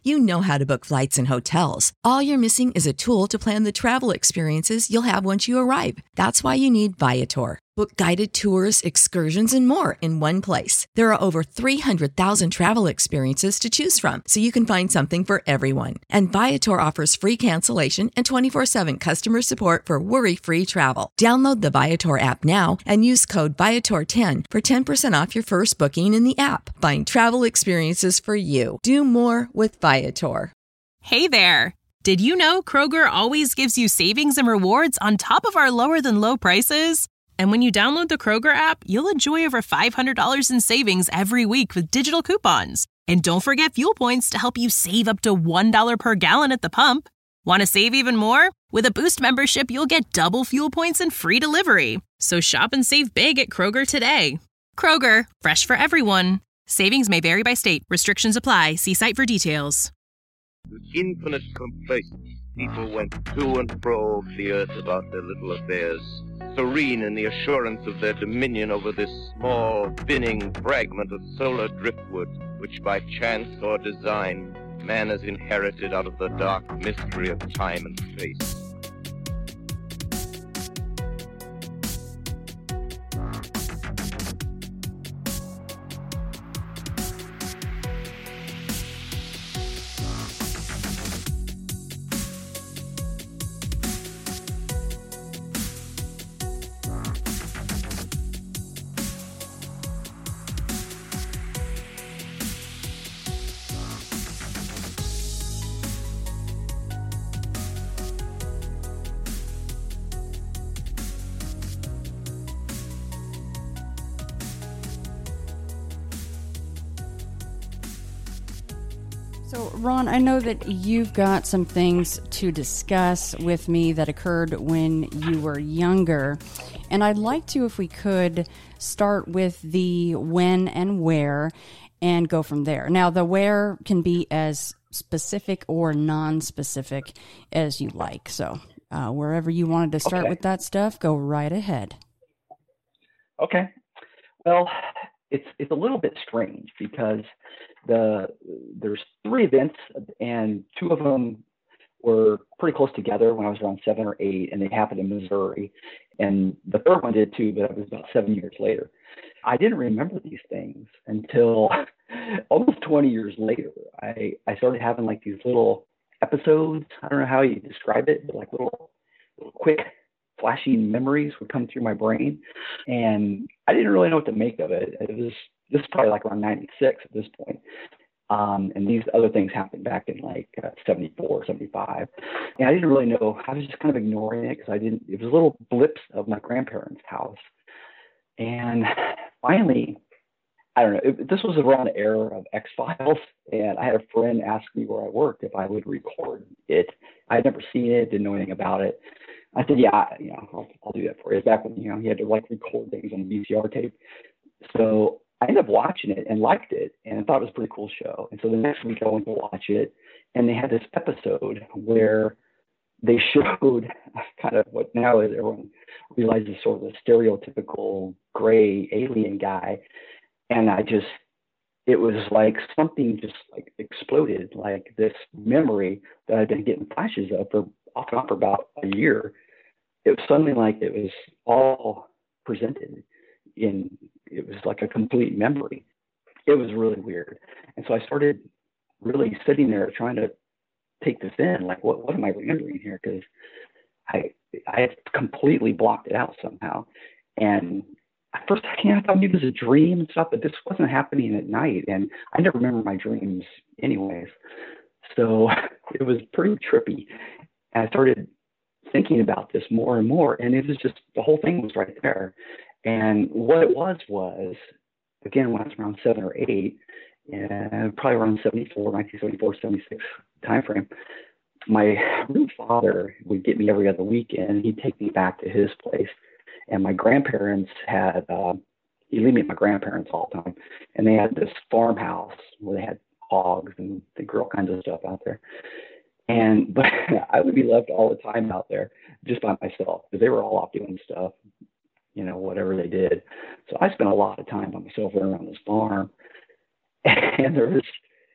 You know how to book flights and hotels. All you're missing is a tool to plan the travel experiences you'll have once you arrive. That's why you need Viator. Book guided tours, excursions, and more in one place. There are over 300,000 travel experiences to choose from, so you can find something for everyone. And Viator offers free cancellation and 24/7 customer support for worry-free travel. Download the Viator app now and use code Viator10 for 10% off your first booking in the app. Find travel experiences for you. Do more with Viator. Hey there! Did you know Kroger always gives you savings and rewards on top of our lower-than-low prices? And when you download the Kroger app, you'll enjoy over $500 in savings every week with digital coupons. And don't forget fuel points to help you save up to $1 per gallon at the pump. Want to save even more? With a Boost membership, you'll get double fuel points and free delivery. So shop and save big at Kroger today. Kroger, fresh for everyone. Savings may vary by state. Restrictions apply. See site for details. With infinite complacence, people went to and fro over the earth about their little affairs, serene in the assurance of their dominion over this small, spinning fragment of solar driftwood, which by chance or design, man has inherited out of the dark mystery of time and space. So, Ron, I know that you've got some things to discuss with me that occurred when you were younger. And I'd like to, if we could, start with the when and where and go from there. Now, the where can be as specific or non-specific as you like. So, wherever you wanted to start with that stuff, go right ahead. Okay. Well, it's a little bit strange because there's 3 events, and 2 of them were pretty close together when I was around 7 or 8, and they happened in Missouri. And the third one did too, but it was about 7 years later. I didn't remember these things until almost 20 years later. I started having like these little episodes. I don't know how you describe it, but like little quick flashing memories would come through my brain, and I didn't really know what to make of it. This is probably like around 96 at this point. And these other things happened back in like 74, 75. And I didn't really know. I was just kind of ignoring it because it was little blips of my grandparents' house. And finally, I don't know, this was around the era of X-Files. And I had a friend ask me where I worked if I would record it. I had never seen it, didn't know anything about it. I said, yeah, I'll do that for you. It's back when, he had to like record things on VCR tape. So I ended up watching it and liked it, and I thought it was a pretty cool show. And so the next week I went to watch it, and they had this episode where they showed kind of what now is everyone realizes sort of a stereotypical gray alien guy. And it was like something just like exploded, like this memory that I'd been getting flashes of off and on for about a year. It was suddenly like it was all presented it was like a complete memory. It was really weird. And so I started really sitting there trying to take this in, like, what am I remembering here? Because I had completely blocked it out somehow. And at first, I thought maybe it was a dream and stuff, but this wasn't happening at night. And I never remember my dreams anyways. So it was pretty trippy. And I started thinking about this more and more. And it was just, the whole thing was right there. And what it was, again, when I was around 7 or 8, and probably around 1974, 76 timeframe, my real father would get me every other weekend. He'd take me back to his place. And my grandparents had, he'd leave me at my grandparents all the time. And they had this farmhouse where they had hogs and they grew all kinds of stuff out there. But I would be left all the time out there just by myself because they were all off doing stuff, whatever they did. So I spent a lot of time by myself around this farm. And there was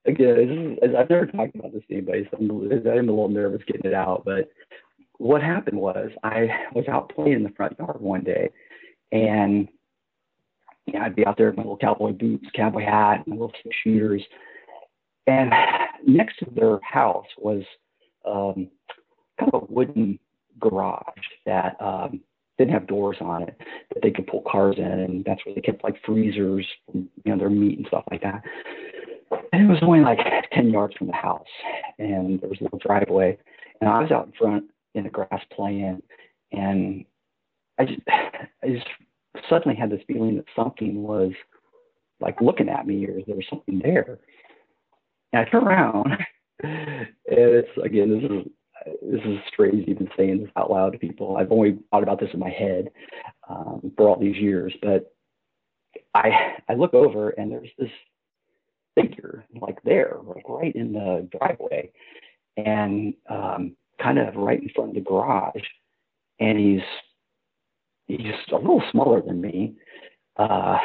again, I've never talked about this to anybody, so I'm a little nervous getting it out. But what happened was I was out playing in the front yard one day, and I'd be out there with my little cowboy boots, cowboy hat, and my little six shooters. And next to their house was kind of a wooden garage that didn't have doors on it, that they could pull cars in, and that's where they kept like freezers, their meat and stuff like that. And it was only like 10 yards from the house, and there was a little driveway, and I was out in front in the grass playing, and I just suddenly had this feeling that something was like looking at me, or there was something there. And I turn around, and it's, again, this is strange even saying this out loud to people. I've only thought about this in my head for all these years, but I look over, and there's this figure like there, like right in the driveway, and kind of right in front of the garage. And he's a little smaller than me. I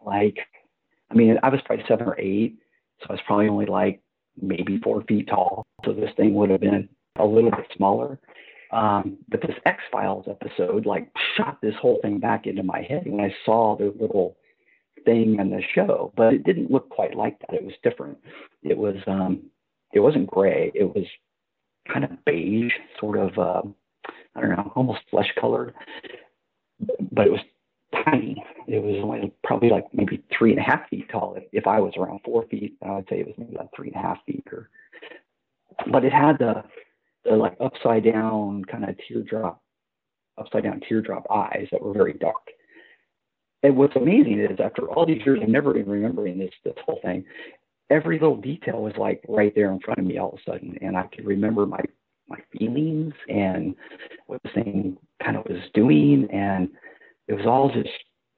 was probably 7 or 8, so I was probably only like maybe 4 feet tall. So this thing would have been a little bit smaller. But this X-Files episode like shot this whole thing back into my head when I saw the little thing in the show, but it didn't look quite like that. It was different. It wasn't gray. It was kind of beige, sort of, I don't know, almost flesh colored, but it was tiny. It was only probably like maybe 3.5 feet tall. If I was around 4 feet, I would say it was maybe like 3.5 feet. But it had the like upside down teardrop eyes that were very dark. And what's amazing is after all these years of never even remembering this whole thing, every little detail was like right there in front of me all of a sudden. And I could remember my feelings and what the thing kind of was doing. And it was all just,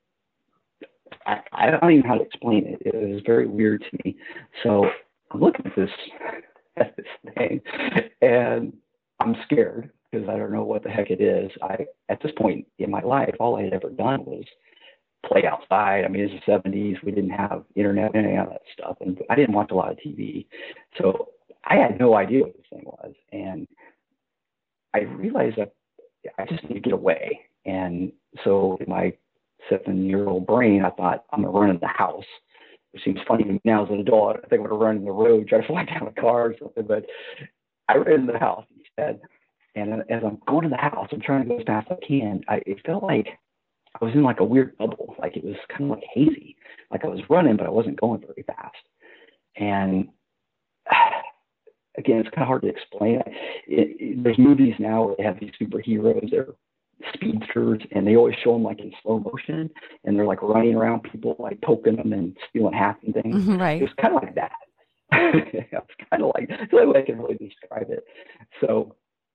I don't even know how to explain it. It was very weird to me. So I'm looking at this thing, and I'm scared because I don't know what the heck it is. At this point in my life, all I had ever done was play outside. It was the 70s. We didn't have internet and any of that stuff, and I didn't watch a lot of TV. So I had no idea what this thing was. And I realized that I just need to get away. And so in my 7-year-old brain, I thought, I'm going to run in the house. It seems funny to me now as an adult. I think I'm going to run in the road, try to fly down a car or something. But I ran in the house instead. And as I'm going to the house, I'm trying to go as fast as I can. It felt like I was in like a weird bubble. Like it was kind of like hazy. Like I was running, but I wasn't going very fast. And again, it's kind of hard to explain. There's movies now where they have these superheroes. They're speedsters, and they always show them like in slow motion, and they're like running around people, like poking them and stealing hats and things. Right. It was kind of like that. It's kind of like, the only way I can really describe it. So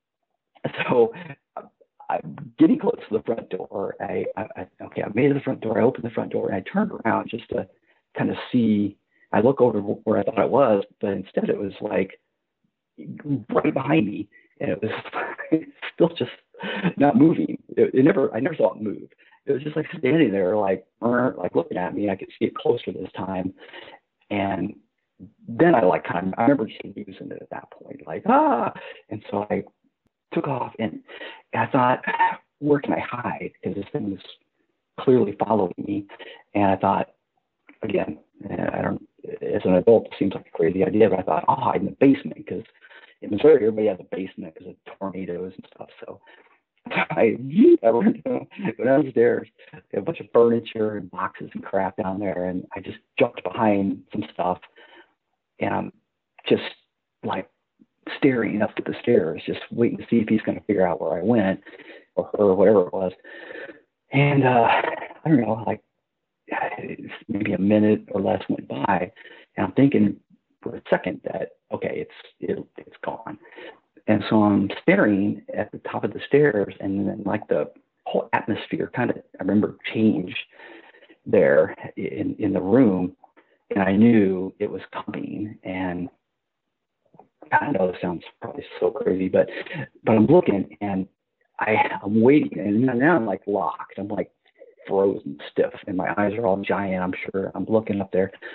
I'm getting close to the front door. I made it to the front door. I opened the front door, and I turned around just to kind of see. I look over where I thought I was, but instead it was like right behind me, and it was still just not moving. I never saw it move. It was just like standing there, like looking at me. I could see it closer this time, and then I remember just losing it at that point, and so I took off, and I thought, where can I hide? Because this thing was clearly following me, and I thought, again, as an adult, it seems like a crazy idea, but I thought, I'll hide in the basement, because in Missouri, everybody has a basement because of tornadoes and stuff. So I went downstairs, a bunch of furniture and boxes and crap down there, and I just jumped behind some stuff, and I'm just like staring up at the stairs, just waiting to see if he's going to figure out where I went, or her, or whatever it was. And I don't know, like maybe a minute or less went by, and I'm thinking for a second that, okay, it's gone. And so I'm staring at the top of the stairs, and then like the whole atmosphere kind of, I remember, changed there in the room, and I knew it was coming. And I know this sounds probably so crazy, but I'm looking, and I'm waiting, and now I'm like locked. I'm like frozen stiff, and my eyes are all giant. I'm sure I'm looking up there,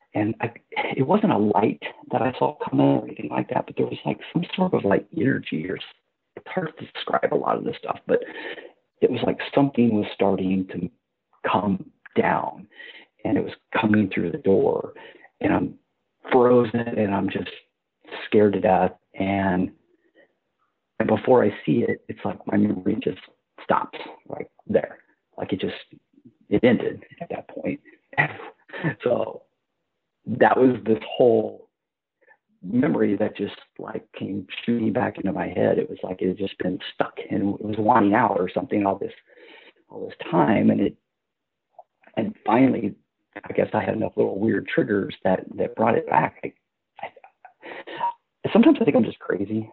And it wasn't a light that I saw coming or anything like that, but there was like some sort of like energy, or it's hard to describe a lot of this stuff, but it was like something was starting to come down, and it was coming through the door, and I'm frozen and I'm just scared to death. And before I see it, it's like my memory just stops right there. Like it ended at that point. So that was this whole memory that just like came shooting back into my head. It was like it had just been stuck and it was wanting out or something all this time. And finally, I guess I had enough little weird triggers that brought it back. Sometimes I think I'm just crazy,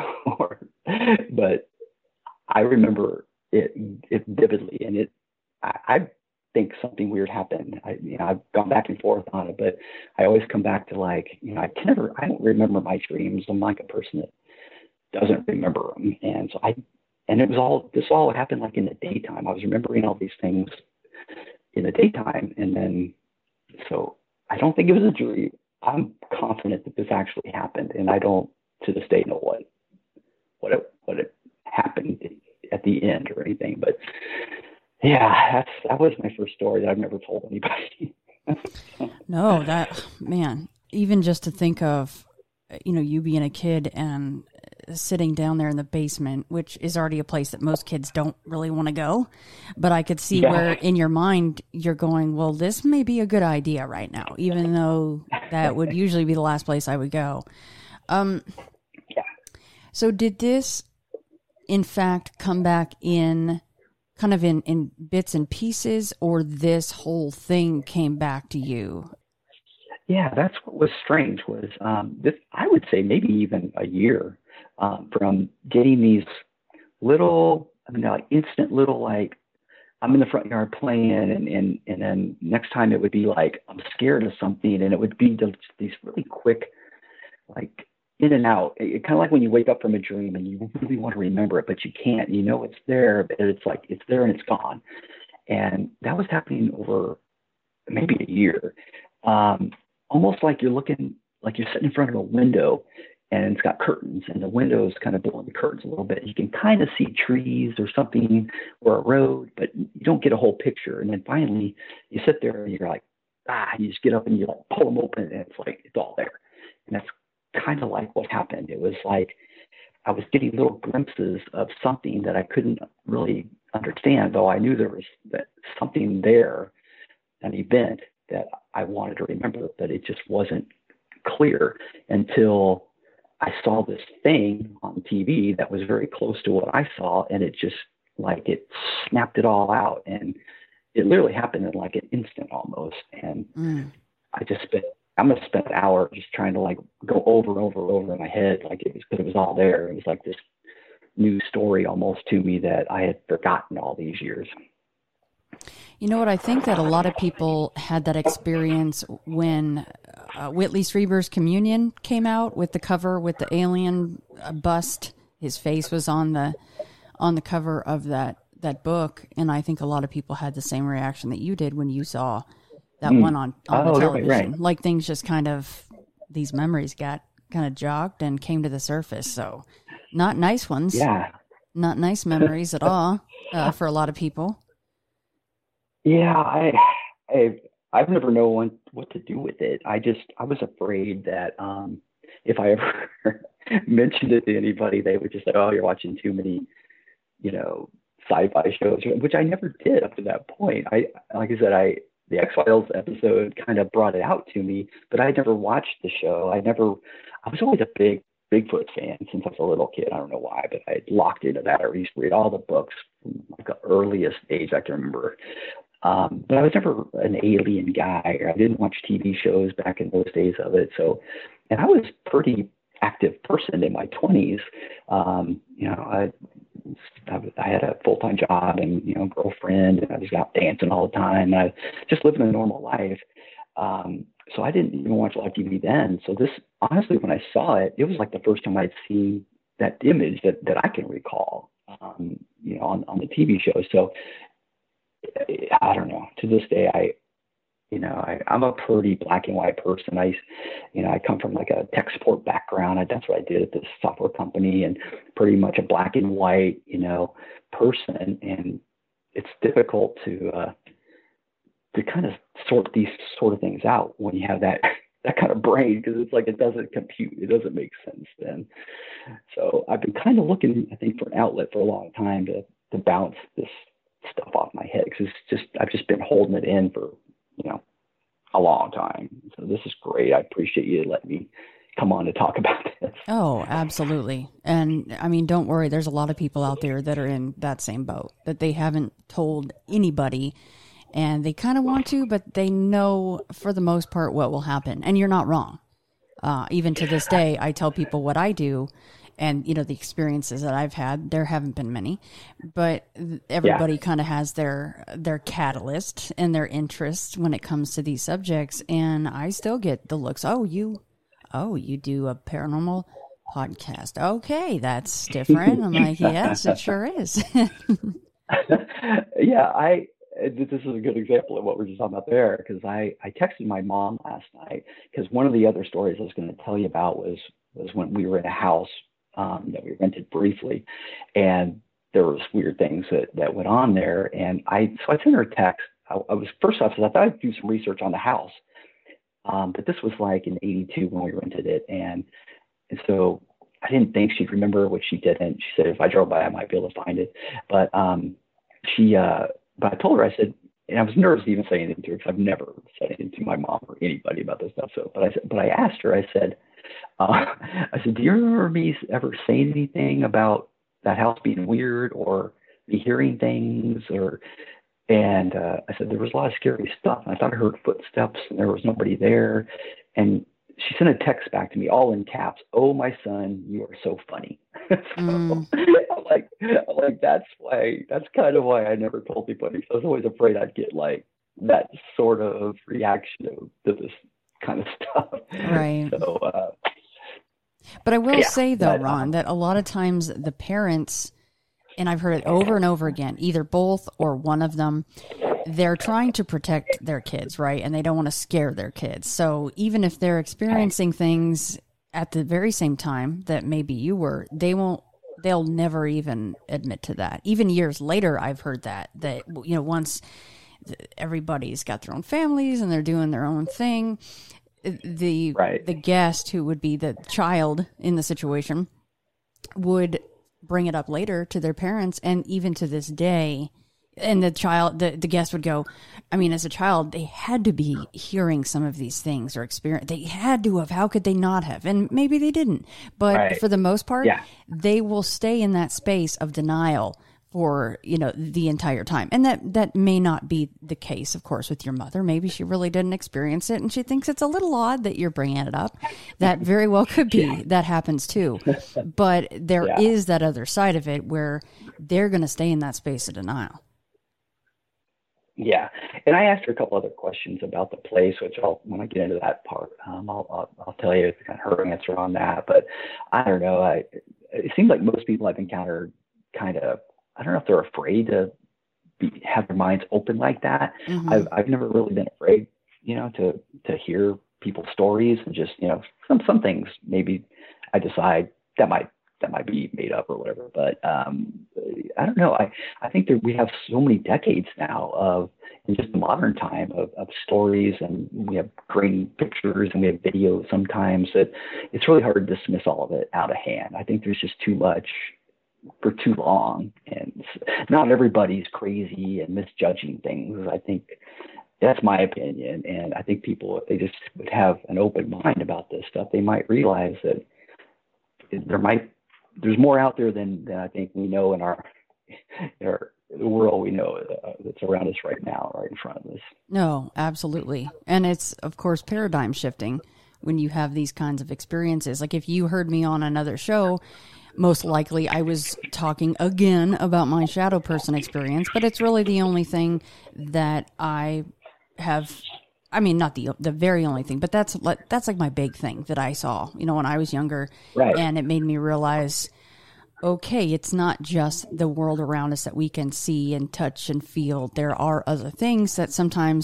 but I remember it vividly, and I think something weird happened. I've gone back and forth on it, but I always come back to like, I don't remember my dreams. I'm like a person that doesn't remember them. And so this all happened like in the daytime. I was remembering all these things in the daytime. And then, so I don't think it was a dream. I'm confident that this actually happened. And I don't to this day know what it happened at the end or anything, but yeah, that was my first story that I've never told anybody. No, man, even just to think of, you being a kid and sitting down there in the basement, which is already a place that most kids don't really want to go. But I could see where in your mind you're going, well, this may be a good idea right now, even though that would usually be the last place I would go. So did this, in fact, come back in kind of in bits and pieces, or this whole thing came back to you? Yeah, that's what was strange was this, I would say maybe even a year from getting these little, like instant little, like I'm in the front yard playing and then next time it would be like, I'm scared of something, and it would be just these really quick, like in and out. It kind of like when you wake up from a dream and you really want to remember it, but you can't. It's there, but it's like it's there and it's gone. And that was happening over maybe a year. Almost like you're sitting in front of a window and it's got curtains, and the window's kind of blowing the curtains a little bit. You can kind of see trees or something or a road, but you don't get a whole picture. And then finally you sit there and you're like, you just get up and you like pull them open, and it's like it's all there. And that's kind of like what happened. It was like I was getting little glimpses of something that I couldn't really understand, though I knew there was something there, an event that I wanted to remember, but it just wasn't clear until I saw this thing on TV that was very close to what I saw, and it just like it snapped it all out, and it literally happened in like an instant almost. And I'm going to spend an hour just trying to like go over and over in my head. Like it was all there. It was like this new story almost to me that I had forgotten all these years. You know what? I think that a lot of people had that experience when Whitley Strieber's Communion came out with the cover with the alien bust. His face was on the cover of that book. And I think a lot of people had the same reaction that you did when you saw that one on the television. Right. Like things just kind of, these memories got kind of jogged and came to the surface. So not nice ones. Yeah. Not nice memories at all for a lot of people. Yeah, I've never known what to do with it. I was afraid that if I ever mentioned it to anybody, they would just say, "Oh, you're watching too many, sci-fi shows," which I never did up to that point. The X-Files episode kind of brought it out to me, but I never watched the show. I was always a big Bigfoot fan since I was a little kid. I don't know why, but I locked into that. I used to read all the books from like the earliest age I can remember. But I was never an alien guy, or I didn't watch TV shows back in those days of it. So, and I was a pretty active person in my 20s. I had a full-time job and, girlfriend, and I was out dancing all the time. And I just living a normal life. So I didn't even watch a lot of TV then. So this, honestly, when I saw it, it was like the first time I'd seen that image that I can recall, on the TV show. So I don't know, to this day, I'm a pretty black and white person. I come from like a tech support background. That's what I did at this software company, and pretty much a black and white, person. And it's difficult to kind of sort these sort of things out when you have that kind of brain, because it's like it doesn't compute, it doesn't make sense then. So I've been kind of looking, I think, for an outlet for a long time to bounce this stuff off my head, because I've just been holding it in for a long time. So this is great. I appreciate you letting me come on to talk about this. Oh, absolutely. And I mean, don't worry, there's a lot of people out there that are in that same boat, that they haven't told anybody, and they kind of want to, but they know for the most part what will happen. And you're not wrong. Even to this day, I tell people what I do, and the experiences that I've had. There haven't been many, but everybody kind of has their catalyst and their interest when it comes to these subjects. And I still get the looks. Oh, you do a paranormal podcast? Okay, that's different. I'm like, yes, it sure is. Yeah, this is a good example of what we're just talking about there, because I texted my mom last night, because one of the other stories I was going to tell you about was when we were in a house that we rented briefly, and there was weird things that went on there. And I sent her a text. I thought I'd do some research on the house. But this was like in '82 when we rented it. And so I didn't think she'd remember, which she didn't. She said if I drove by, I might be able to find it. But but I told her, I said, and I was nervous to even say anything to her, because I've never said anything to my mom or anybody about this stuff. So, but I asked her, I said, do you remember me ever saying anything about that house being weird, or me hearing things, and I said, there was a lot of scary stuff. And I thought I heard footsteps, and there was nobody there. And she sent a text back to me, all in caps. "Oh, my son, you are so funny." So I'm like, that's kind of why I never told anybody. So I was always afraid I'd get like that sort of reaction to this kind of stuff. Right. So, but I will say though, Ron, that a lot of times the parents, and I've heard it over and over again, either both or one of them, they're trying to protect their kids, right? And they don't want to scare their kids. So even if they're experiencing things at the very same time that maybe you were, they'll never even admit to that. Even years later, I've heard that once everybody's got their own families and they're doing their own thing, the guest, who would be the child in the situation, would bring it up later to their parents. And even to this day, and the guest would go, I mean, as a child, they had to be hearing some of these things or experience. They had to have. How could they not have? And maybe they didn't. But for the most part, they will stay in that space of denial for, the entire time. And that may not be the case, of course, with your mother. Maybe she really didn't experience it, and she thinks it's a little odd that you're bringing it up. That very well could be. That happens too. But there is that other side of it where they're going to stay in that space of denial. Yeah, and I asked her a couple other questions about the place, which when I get into that part, I'll tell you kind of her answer on that. But I don't know. It seems like most people I've encountered kind of, I don't know if they're afraid to have their minds open like that. Mm-hmm. I've never really been afraid, to hear people's stories, and just, some things maybe I decide that might be made up or whatever. But I don't know. I think that we have so many decades now in just the modern time of stories, and we have grainy pictures and we have videos sometimes, that it's really hard to dismiss all of it out of hand. I think there's just too much for too long, and not everybody's crazy and misjudging things. I think that's my opinion. And I think people, if they just would have an open mind about this stuff, they might realize that there's more out there than I think we know in the world we know that's around us right now, right in front of us. No, absolutely. And it's, of course, paradigm shifting when you have these kinds of experiences. Like if you heard me on another show, most likely I was talking again about my shadow person experience, but it's really the only thing that I have. I mean, not the very only thing, but that's like my big thing that I saw, when I was younger. Right. And it made me realize, okay, it's not just the world around us that we can see and touch and feel. There are other things that sometimes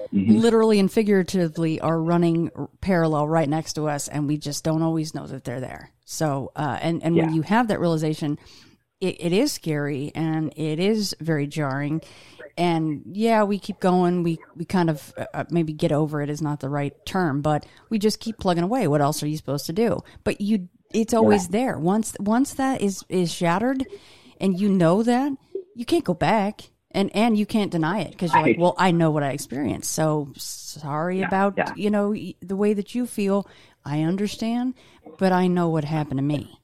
literally and figuratively are running parallel right next to us, and we just don't always know that they're there. So, and when you have that realization, it is scary and it is very jarring. And yeah, we keep going. We kind of maybe get over it is not the right term, but we just keep plugging away. What else are you supposed to do? But it's always there. Once that is shattered, and you know that, you can't go back, and you can't deny it, because you're like, well, I know what I experienced. So sorry about the way that you feel. I understand, but I know what happened to me.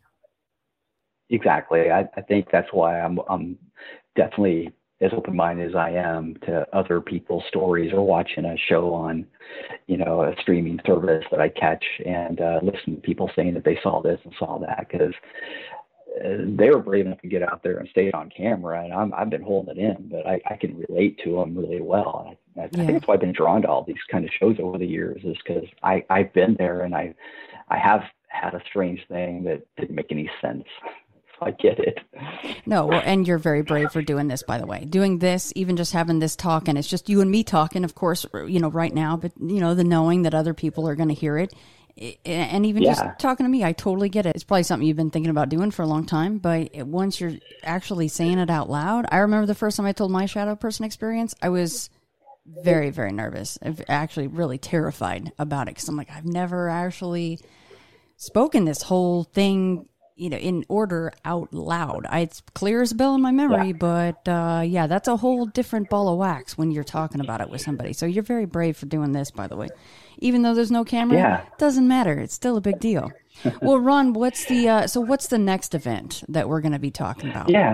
Exactly. I think that's why I'm definitely as open-minded as I am to other people's stories, or watching a show on, a streaming service that I catch, and listen to people saying that they saw this and saw that, because they were brave enough to get out there and stay on camera, and I've been holding it in, but I can relate to them really well. I think that's why I've been drawn to all these kind of shows over the years, is because I've been there, and I have had a strange thing that didn't make any sense. I get it. No, well, and you're very brave for doing this, by the way. Doing this, even just having this talk, and it's just you and me talking, of course, right now, but, the knowing that other people are going to hear it, and even just talking to me, I totally get it. It's probably something you've been thinking about doing for a long time, but once you're actually saying it out loud, I remember the first time I told my shadow person experience, I was very, very nervous. I'm actually really terrified about it, because I'm like, I've never actually spoken this whole thing in order out loud. It's clear as a bell in my memory, but that's a whole different ball of wax when you're talking about it with somebody. So you're very brave for doing this, by the way. Even though there's no camera, doesn't matter. It's still a big deal. Well, Ron, what's the next event that we're going to be talking about? Yeah.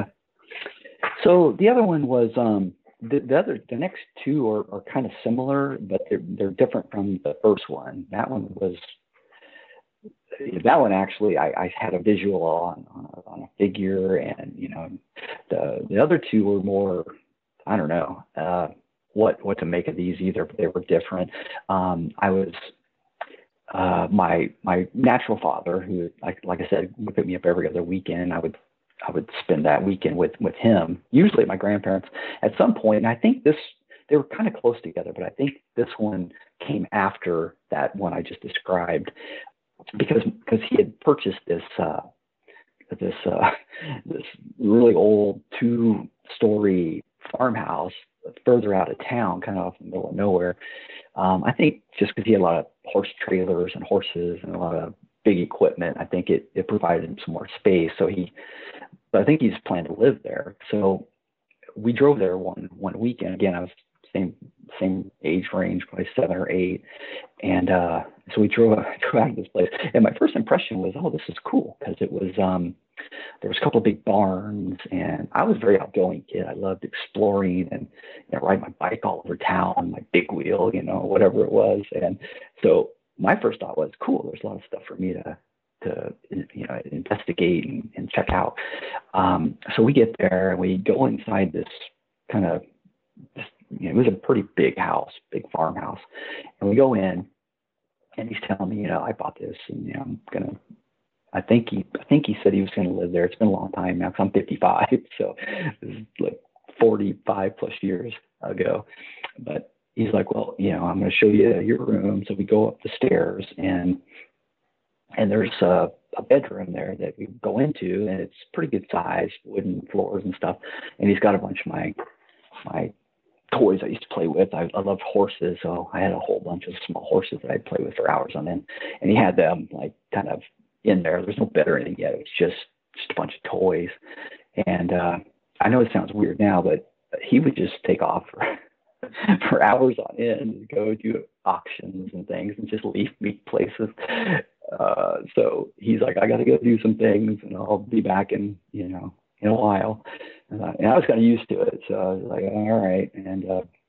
So the other one was the next two are kind of similar, but they're different from the first one. That one actually, I had a visual on a figure, and the other two were more, I don't know what to make of these either, but they were different. I was my natural father, who like I said, would pick me up every other weekend. I would spend that weekend with him, usually at my grandparents. At some point, and I think they were kind of close together, but I think this one came after that one I just described, because he had purchased this really old 2-story farmhouse further out of town, kind of in the middle of nowhere. I think just because he had a lot of horse trailers and horses and a lot of big equipment, I think it provided him some more space. So I think he's planned to live there. So we drove there one weekend. Again, I was same age range, probably 7 or 8. And so we drove out of this place. And my first impression was, oh, this is cool, because it was, there was a couple of big barns, and I was a very outgoing kid. I loved exploring and riding my bike all over town, my big wheel, whatever it was. And so my first thought was, cool, there's a lot of stuff for me to investigate and check out. So we get there, and we go inside this kind of, it was a pretty big house, big farmhouse. And we go in, and he's telling me, I bought this, and I think he said he was going to live there. It's been a long time now, because I'm 55, so this is like 45 plus years ago. But he's like, well, I'm going to show you your room. So we go up the stairs, and there's a bedroom there that we go into, and it's pretty good size, wooden floors and stuff. And he's got a bunch of my toys I used to play with. I loved horses, so I had a whole bunch of small horses that I'd play with for hours on end. And he had them like kind of in there. There's no bed or anything yet. It was just a bunch of toys. And I know it sounds weird now, but he would just take off for hours on end and go do auctions and things and just leave me places. So he's like, I got to go do some things, and I'll be back in a while. And I was kind of used to it. So I was like, all right. And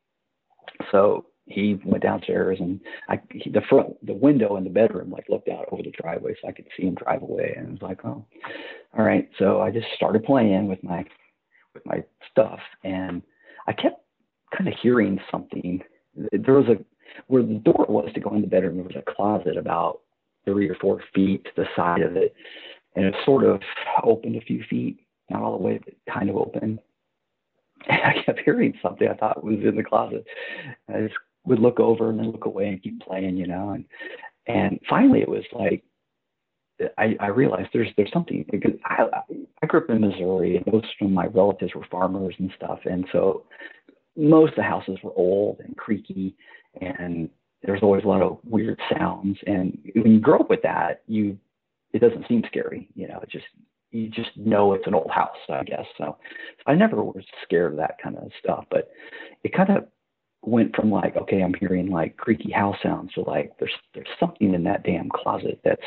so he went downstairs, and the window in the bedroom looked out over the driveway, so I could see him drive away. And I was like, oh, all right. So I just started playing with my stuff, and I kept kind of hearing something. There was where the door was to go in the bedroom, there was a closet about 3 or 4 feet to the side of it, and it sort of opened a few feet, not all the way, but kind of open. And I kept hearing something I thought was in the closet. And I just would look over and then look away and keep playing, and finally it was like, I realized there's something, because I grew up in Missouri, and most of my relatives were farmers and stuff. And so most of the houses were old and creaky, and there's always a lot of weird sounds. And when you grow up with that, it doesn't seem scary, you just know it's an old house, I guess. So I never was scared of that kind of stuff, but it kind of went from like, okay, I'm hearing like creaky house sounds, to like, there's something in that damn closet that's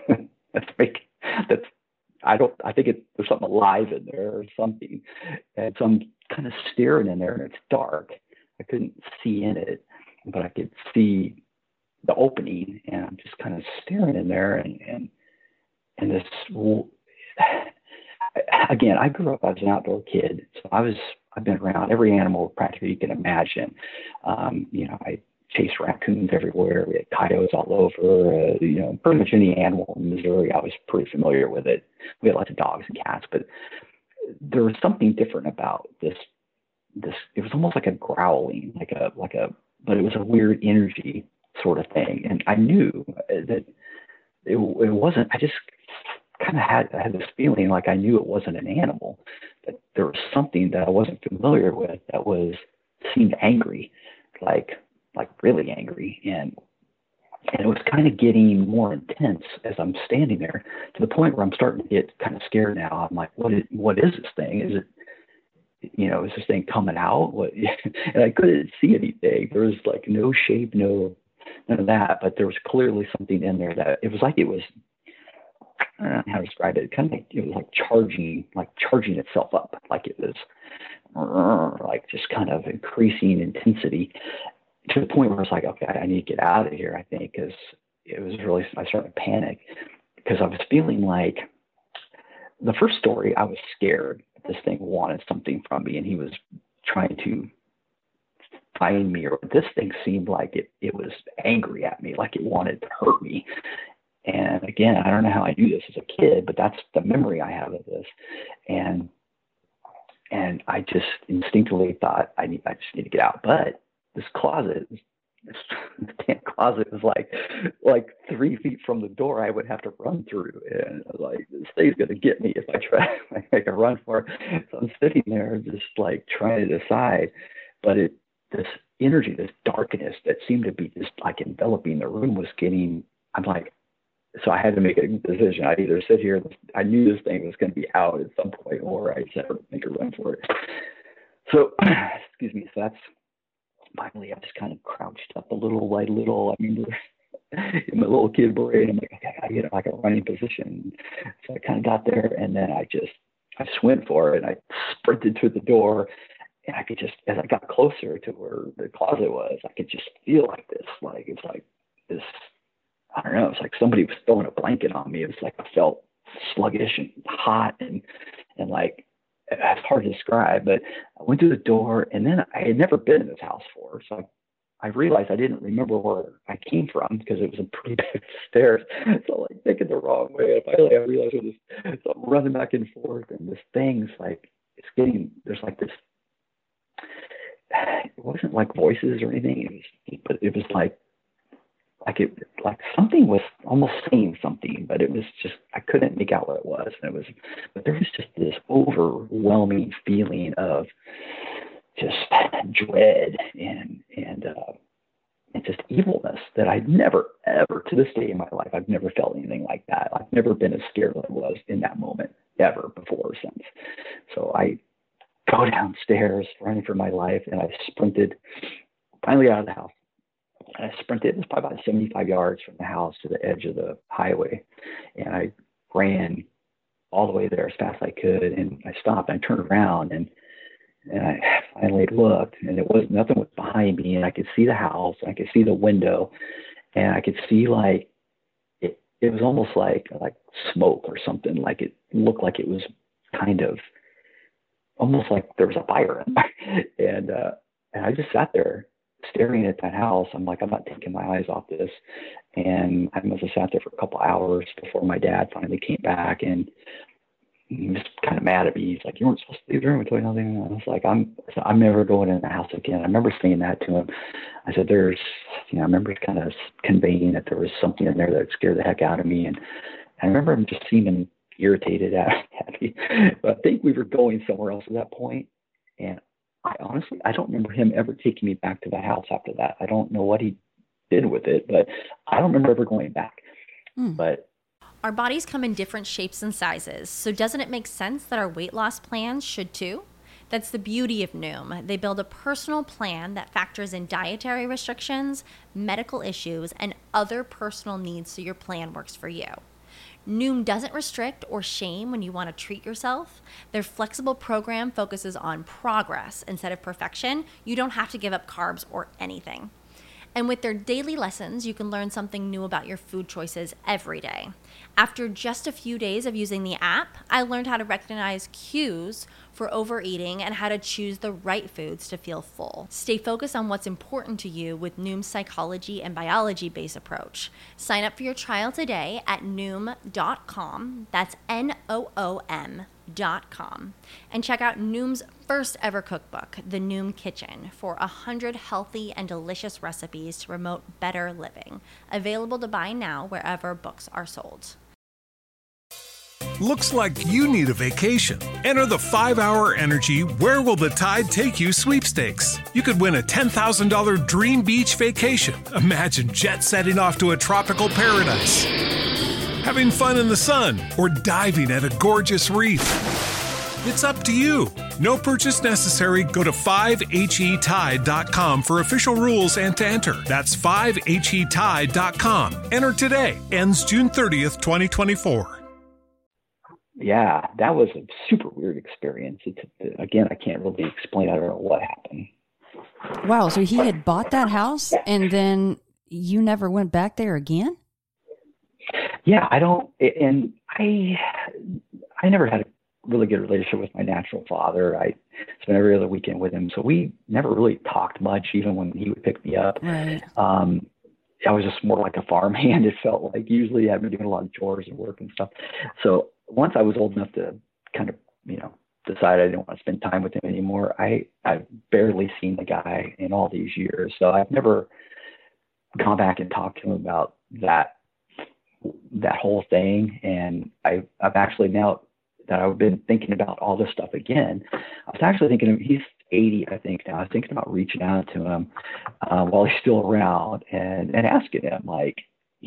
I think there's something alive in there or something. And so I'm kind of staring in there, and it's dark. I couldn't see in it, but I could see the opening, and I'm just kind of staring in there, and this, again, I grew up as an outdoor kid. So I've been around every animal practically you can imagine. I chased raccoons everywhere. We had coyotes all over, pretty much any animal in Missouri. I was pretty familiar with it. We had lots of dogs and cats, but there was something different about this. It was almost like a growling, but it was a weird energy sort of thing. And I knew that it wasn't, I just kind of had this feeling like I knew it wasn't an animal, but there was something that I wasn't familiar with that seemed angry, like really angry. And it was kind of getting more intense as I'm standing there, to the point where I'm starting to get kind of scared now. I'm like, what is this thing? Is this thing coming out? And I couldn't see anything. There was like no shape, none of that, but there was clearly something in there that it was like, it was, I don't know how to describe it. Kind of like, it was like charging itself up. Like it was like just kind of increasing intensity, to the point where it's like, okay, I need to get out of here, I think, because it was really, I started to panic, because I was feeling like, the first story, I was scared that this thing wanted something from me, and he was trying to find me, or this thing seemed like it was angry at me, like it wanted to hurt me. And again, I don't know how I knew this as a kid, but that's the memory I have of this. And I just instinctively thought, I just need to get out. But this damn closet was like 3 feet from the door I would have to run through. And like, this thing's going to get me if I try to make a run for it. So I'm sitting there just like trying to decide. But this energy, this darkness that seemed to be just like enveloping the room was getting, I'm like, so I had to make a decision. I'd either sit here, I knew this thing was going to be out at some point, or I'd make a run for it. So, excuse me. So that's, finally, I just kind of crouched up a little. I remember in my little kid brain, I'm like, okay, I get like a running position. So I kind of got there, and then I just went for it. And I sprinted to the door, and I could just, as I got closer to where the closet was, I could just feel like this, like it's like this, I don't know, it's like somebody was throwing a blanket on me. It was like I felt sluggish and hot, and like, it's hard to describe, but I went through the door, and then I had never been in this house before. So I realized I didn't remember where I came from, because it was a pretty big stairs. So like thinking the wrong way. And finally I realized so I'm running back and forth, and this thing's like, there's like this, it wasn't like voices or anything. But it was like something was almost saying something, but it was just, I couldn't make out what it was. But there was just this overwhelming feeling of just dread and just evilness that I'd never, ever, to this day in my life, I've never felt anything like that. I've never been as scared as I was in that moment, ever, before or since. So I go downstairs running for my life, and I sprinted finally out of the house. I sprinted, it was probably about 75 yards from the house to the edge of the highway. And I ran all the way there as fast as I could. And I stopped, and I turned around, and I finally looked, and nothing was behind me. And I could see the house, and I could see the window, and I could see like, it was almost like smoke or something. Like it looked like it was kind of almost like there was a fire in there. And I just sat there staring at that house. I'm like, I'm not taking my eyes off this. And I must have sat there for a couple hours before my dad finally came back. And he was kind of mad at me. He's like, you weren't supposed to leave the room until nothing. And I was like, I'm never going in the house again. I remember saying that to him. I said, I remember kind of conveying that there was something in there that scared the heck out of me. And I remember him just seeming irritated at me. But I think we were going somewhere else at that point. And I don't remember him ever taking me back to the house after that. I don't know what he did with it, but I don't remember ever going back. But our bodies come in different shapes and sizes, so doesn't it make sense that our weight loss plans should too? That's the beauty of Noom. They build a personal plan that factors in dietary restrictions, medical issues, and other personal needs so your plan works for you. Noom doesn't restrict or shame when you want to treat yourself. Their flexible program focuses on progress instead of perfection. You don't have to give up carbs or anything. And with their daily lessons, you can learn something new about your food choices every day. After just a few days of using the app, I learned how to recognize cues for overeating and how to choose the right foods to feel full. Stay focused on what's important to you with Noom's psychology and biology-based approach. Sign up for your trial today at Noom.com. That's Noom.com. And check out Noom's first ever cookbook, The Noom Kitchen, for 100 healthy and delicious recipes to promote better living. Available to buy now wherever books are sold. Looks like you need a vacation. Enter the 5-Hour Energy Where Will the Tide Take You sweepstakes. You could win a $10,000 dream beach vacation. Imagine jet setting off to a tropical paradise, having fun in the sun, or diving at a gorgeous reef. It's up to you. No purchase necessary. Go to 5HETide.com for official rules and to enter. That's 5HETide.com. Enter today. Ends June 30th, 2024. Yeah, that was a super weird experience. Again, I can't really explain. I don't know what happened. Wow, so he had bought that house and then you never went back there again? Yeah, I never had a really good relationship with my natural father. I spent every other weekend with him, so we never really talked much, even when he would pick me up. Right. I was just more like a farmhand. It felt like usually I've been doing a lot of chores and work and stuff. So once I was old enough to kind of, decide I didn't want to spend time with him anymore, I've barely seen the guy in all these years. So I've never gone back and talked to him about that whole thing. And I've actually, now that I've been thinking about all this stuff again, I was actually thinking he's 80, I think now. I was thinking about reaching out to him while he's still around and asking him, like,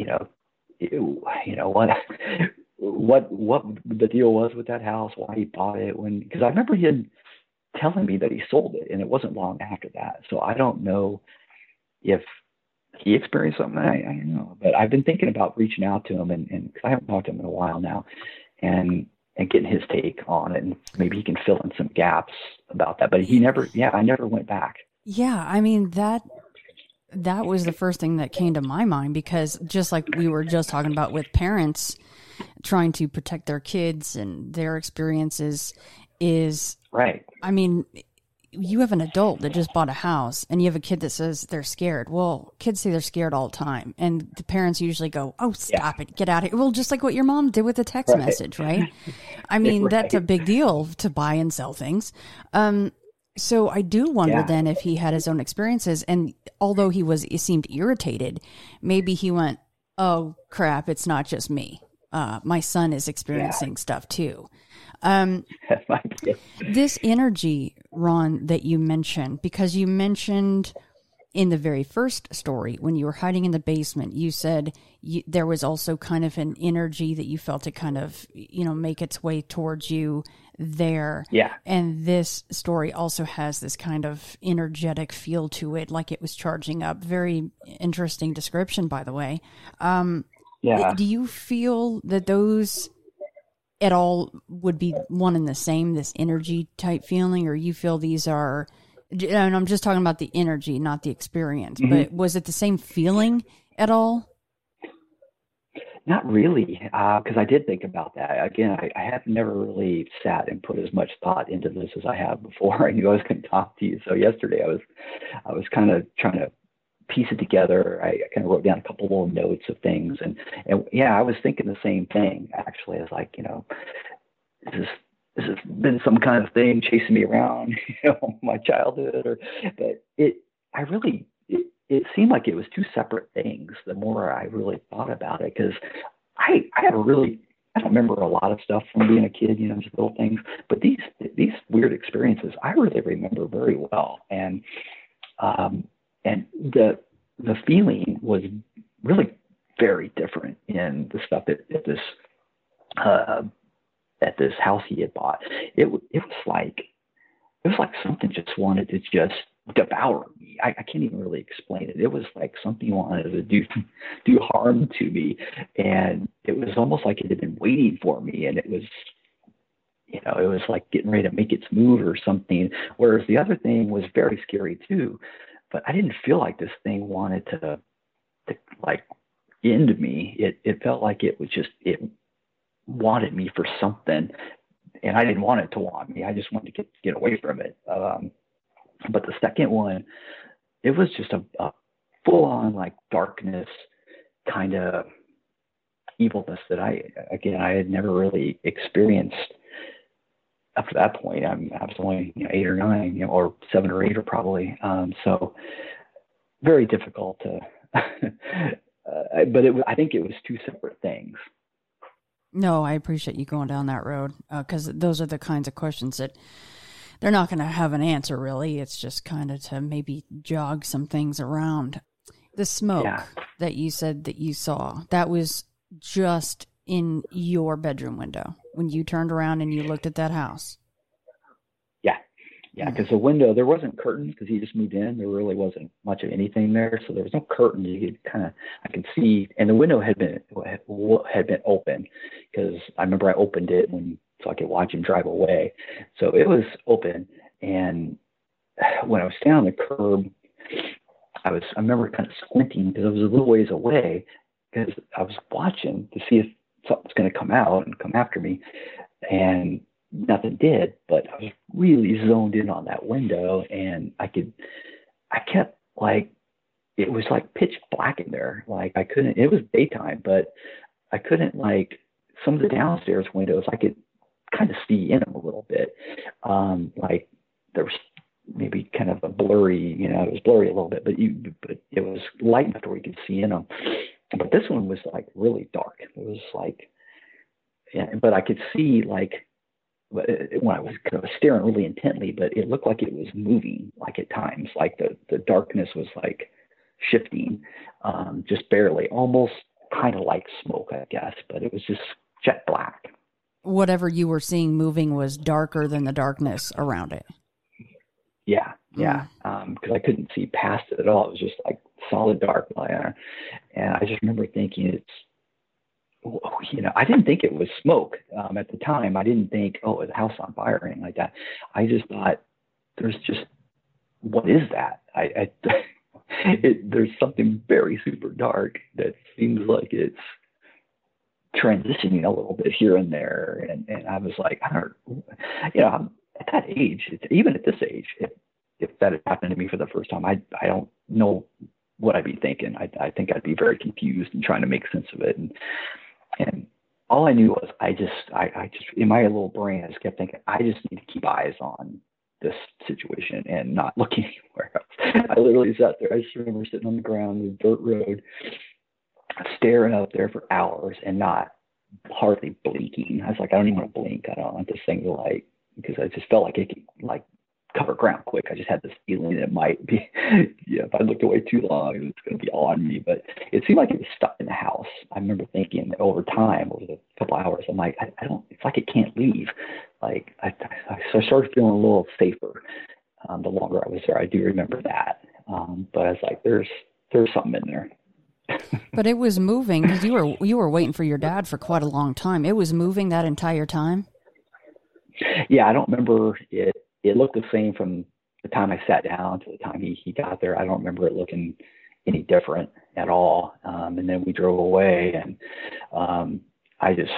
what the deal was with that house, why he bought it, because I remember him telling me that he sold it, and it wasn't long after that. So I don't know if he experienced something. I don't know, but I've been thinking about reaching out to him, and because I haven't talked to him in a while now, and getting his take on it, and maybe he can fill in some gaps about that. But I never went back. Yeah, I mean, that was the first thing that came to my mind, because just like we were just talking about with parents trying to protect their kids and their experiences is right. I mean, you have an adult that just bought a house and you have a kid that says they're scared. Well, kids say they're scared all the time. And the parents usually go, oh, stop it, get out of here. Well, just like what your mom did with the text message, right? I mean, that's a big deal to buy and sell things. So I do wonder then if he had his own experiences, and although he seemed irritated, maybe he went, oh crap, it's not just me. My son is experiencing stuff too. This energy, Ron, that you mentioned, because you mentioned in the very first story when you were hiding in the basement, you said there was also kind of an energy that you felt to kind of, make its way towards you there. Yeah. And this story also has this kind of energetic feel to it, like it was charging up. Very interesting description, by the way. Do you feel that those at all would be one and the same, this energy type feeling, or you feel these are, and I'm just talking about the energy, not the experience, but was it the same feeling at all? Not really, because I did think about that. Again, I have never really sat and put as much thought into this as I have before. I knew I was going to talk to you. So yesterday I was kind of trying to piece it together. I kind of wrote down a couple little notes of things, and I was thinking the same thing actually. As like, this has been some kind of thing chasing me around, my childhood, but it seemed like it was two separate things the more I really thought about it, because I don't remember a lot of stuff from being a kid, just little things, but these weird experiences I really remember very well. And the feeling was really very different in the stuff at this house he had bought. It was like something just wanted to just devour me. I can't even really explain it. It was like something wanted to do harm to me, and it was almost like it had been waiting for me, and it was like getting ready to make its move or something. Whereas the other thing was very scary too, but I didn't feel like this thing wanted to like end me. It felt like it wanted me for something, and I didn't want it to want me. I just wanted to get away from it. But the second one, it was just a full on like darkness kind of evilness that I had never really experienced up to that point. I was only 8 or 9, or 7 or 8, or probably. So very difficult to. But I think it was two separate things. No, I appreciate you going down that road, because those are the kinds of questions that they're not going to have an answer, really. It's just kind of to maybe jog some things around. The smoke that you said that you saw, that was just in your bedroom window when you turned around and you looked at that house. Yeah, because the window, there wasn't curtains because he just moved in. There really wasn't much of anything there, so there was no curtain. You could I could see, and the window had been open because I remember I opened it so I could watch him drive away. So it was open, and when I was standing on the curb, I remember kind of squinting because I was a little ways away because I was watching to see if something's going to come out and come after me, and nothing did, but I was really zoned in on that window, and I kept like, it was like pitch black in there. Like it was daytime, but I couldn't, like, some of the downstairs windows, I could kind of see in them a little bit. Like there was maybe kind of a blurry, it was blurry a little bit, but it was light enough where you could see in them. But this one was like really dark. It was like, but I could see, like, when I was kind of staring really intently, but it looked like it was moving, like at times, like the darkness was like shifting, just barely, almost kind of like smoke, I guess, but it was just jet black. Whatever you were seeing moving was darker than the darkness around it. Yeah. Because I couldn't see past it at all. It was just like solid dark. And I just remember thinking I didn't think it was smoke at the time. I didn't think, oh, the house on fire or anything like that. I just thought, what is that? There's something very super dark that seems like it's transitioning a little bit here and there. And I was like, at that age, even at this age, if that had happened to me for the first time, I don't know what I'd be thinking. I think I'd be very confused and trying to make sense of it. And all I knew was I just in my little brain, I just kept thinking, I just need to keep eyes on this situation and not looking anywhere else. I literally sat there. I just remember sitting on the ground, the dirt road, staring out there for hours and not hardly blinking. I was like, I don't even want to blink. I don't want this thing to light, because I just felt like it could like cover ground quick. I just had this feeling that it might be, if I looked away too long, it was going to be on me. But it seemed like it was stuck in the house. I remember thinking over time, over the couple hours, I'm like, it's like it can't leave. Like so I started feeling a little safer the longer I was there. I do remember that. But I was like, there's something in there. But it was moving, because you were waiting for your dad for quite a long time. It was moving that entire time. Yeah, I don't remember it. It looked the same from the time I sat down to the time he got there. I don't remember it looking any different at all. And then we drove away, and I just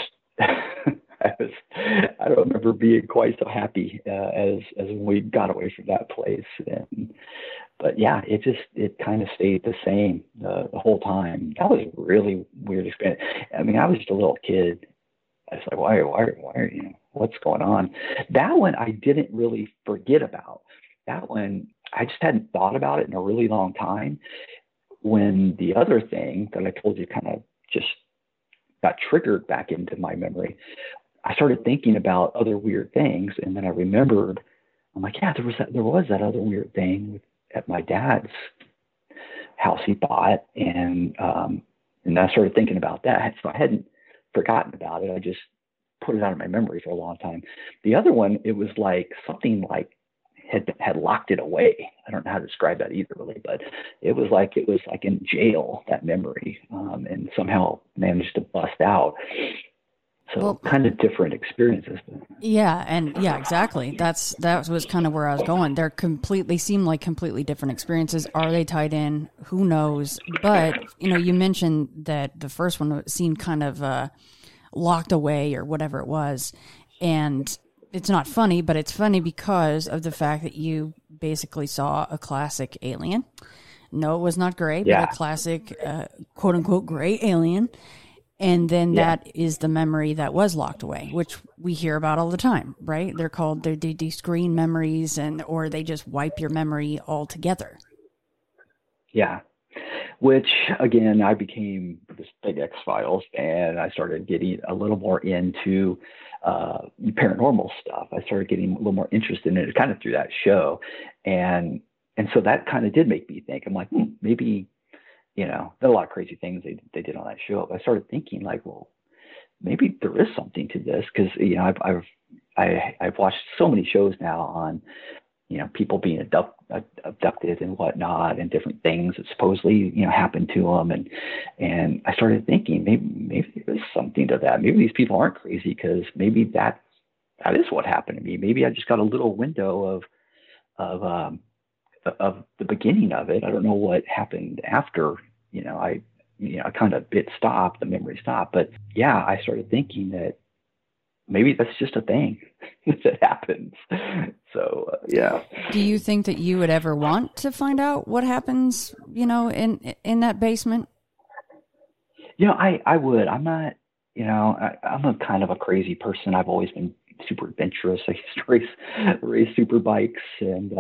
I don't remember being quite so happy as when we got away from that place. But yeah, it kind of stayed the same the whole time. That was a really weird experience. I mean, I was just a little kid. I was like, why are you, what's going on? That one I didn't really forget about. That one, I just hadn't thought about it in a really long time. When the other thing that I told you kind of just got triggered back into my memory, I started thinking about other weird things. And then I remembered, I'm like, yeah, there was that other weird thing at my dad's house he bought. And I started thinking about that. So I hadn't forgotten about it. I just put it out of my memory for a long time. The other one, it was like something like had locked it away. I don't know how to describe that either, really, but it was like in jail, that memory, and somehow managed to bust out. So kind of different experiences. Yeah. And yeah, exactly. That was kind of where I was going. They seem like completely different experiences. Are they tied in? Who knows? But, you mentioned that the first one seemed kind of locked away or whatever it was. And it's not funny, but it's funny because of the fact that you basically saw a classic alien. No, it was not gray, but a classic, quote unquote, gray alien. And then that is the memory that was locked away, which we hear about all the time, right? They're called, they screen memories or they just wipe your memory altogether. Yeah. Which, again, I became this big X-Files fan. I started getting a little more into paranormal stuff. I started getting a little more interested in it kind of through that show. And so that kind of did make me think, I'm like, maybe, there are a lot of crazy things they did on that show. But I started thinking like, well, maybe there is something to this. Cause, I've watched so many shows now on, people being abducted and whatnot, and different things that supposedly, happened to them. And I started thinking maybe there's something to that. Maybe these people aren't crazy, because maybe that is what happened to me. Maybe I just got a little window of the beginning of it. I don't know what happened after, I kind of the memory stopped. But yeah, I started thinking that maybe that's just a thing that happens. So, yeah. Do you think that you would ever want to find out what happens, in that basement? I would. I'm not, I'm a kind of a crazy person. I've always been super adventurous. I used to race super bikes, and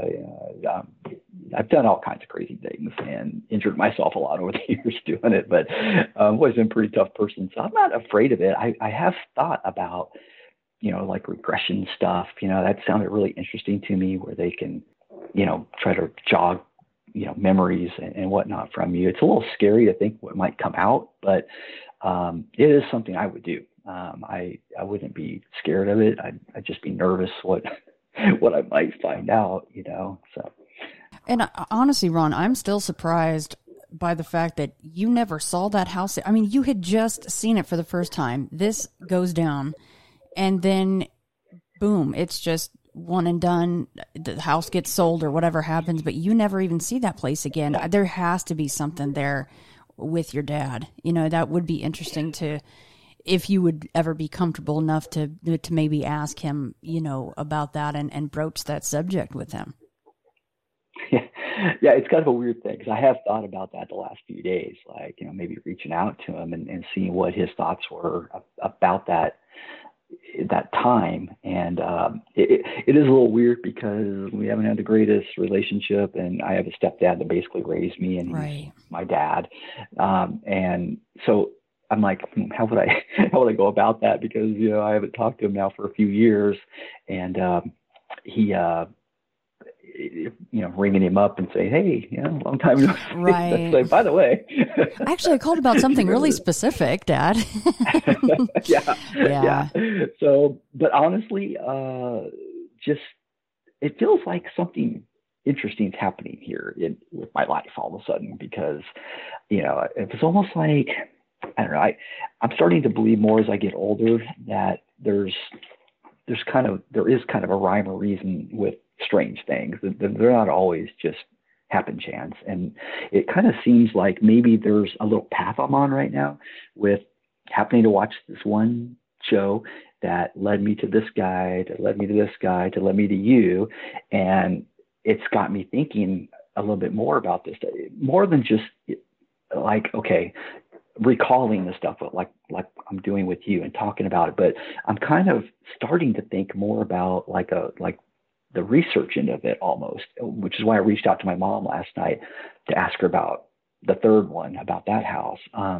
I've done all kinds of crazy things and injured myself a lot over the years doing it. But I've always been a pretty tough person, so I'm not afraid of it. I have thought about, like regression stuff. That sounded really interesting to me, where they can, try to jog, memories and whatnot from you. It's a little scary to think what might come out, but it is something I would do. I wouldn't be scared of it. I'd just be nervous what I might find out, so. And honestly, Ron, I'm still surprised by the fact that you never saw that house. I mean, you had just seen it for the first time. This goes down, and then boom, it's just one and done. The house gets sold or whatever happens, but you never even see that place again. There has to be something there with your dad. That would be interesting if you would ever be comfortable enough to maybe ask him, about that and broach that subject with him. Yeah, it's kind of a weird thing, because I have thought about that the last few days, like, maybe reaching out to him and seeing what his thoughts were about that time. And it is a little weird, because we haven't had the greatest relationship, and I have a stepdad that basically raised me, and he's my dad. And so I'm like, how would I go about that? Because, I haven't talked to him now for a few years, and he, ringing him up and say, hey, long time no see. Right. Like, by the way. Actually, I called about something really specific, Dad. Yeah. So, but honestly, just, it feels like something interesting is happening here with my life all of a sudden, because, it was almost like, I don't know, I'm starting to believe more as I get older that there is kind of a rhyme or reason with strange things. They're not always just happen chance. And it kind of seems like maybe there's a little path I'm on right now, with happening to watch this one show that led me to this guy, to led me to this guy, to led me to you. And it's got me thinking a little bit more about this, more than just like, okay, recalling the stuff like I'm doing with you and talking about it, but I'm kind of starting to think more about like the research end of it almost, which is why I reached out to my mom last night to ask her about the third one, about that house.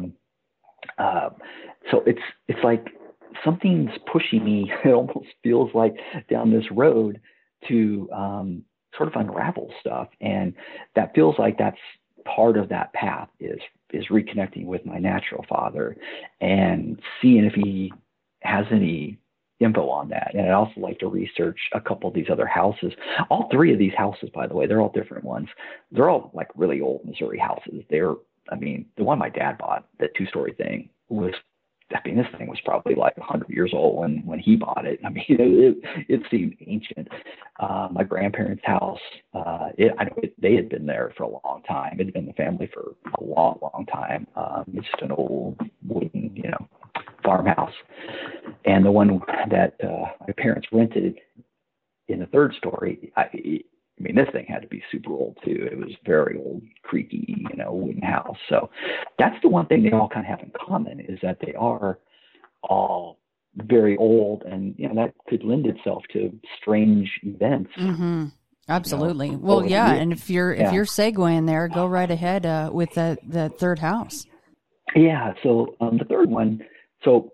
So it's like something's pushing me. It almost feels like down this road to sort of unravel stuff, and that feels like that's part of that path is reconnecting with my natural father and seeing if he has any info on that. And I'd also like to research a couple of these other houses. All three of these houses, by the way, they're all different ones. They're all like really old Missouri houses. The one my dad bought, that 2-story thing, this thing was probably like 100 years old when he bought it. I mean, it seemed ancient. My grandparents' house, they had been there for a long time. It had been in the family for a long, long time. It's just an old wooden, farmhouse. And the one that my parents rented in the 3rd story, this thing had to be super old too. It was very old, creaky, wooden house. So that's the one thing they all kind of have in common, is that they are all very old, and that could lend itself to strange events. Mm-hmm. Absolutely. Well, yeah. And if you're segueing there, go right ahead with the third house. Yeah. So the third one. So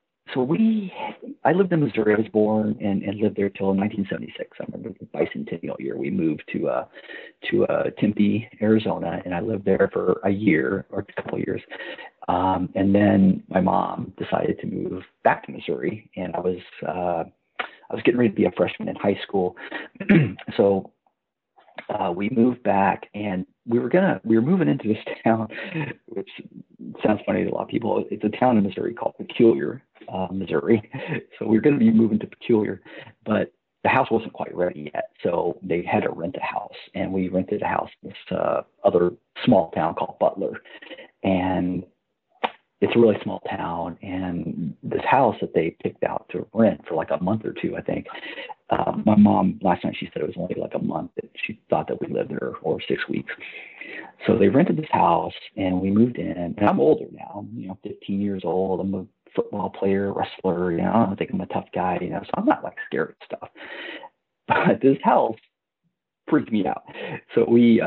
I lived in Missouri. I was born and lived there till 1976. I remember the bicentennial year. We moved to Tempe, Arizona, and I lived there for a year or a couple of years. And then my mom decided to move back to Missouri, and I was getting ready to be a freshman in high school. So we moved back, and we were moving into this town, which sounds funny to a lot of people. It's a town in Missouri called Peculiar, Missouri. So we were going to be moving to Peculiar, but the house wasn't quite ready yet. So they had to rent a house, and we rented a house in this other small town called Butler. And it's a really small town, and this house that they picked out to rent for like a month or two, I think. My mom, last night, she said it was only like a month that she thought that we lived there, or 6 weeks. So they rented this house, and we moved in. And I'm older now, 15 years old. I'm a football player, wrestler. I don't think I'm a tough guy, so I'm not like scared of stuff. But this house freaked me out. So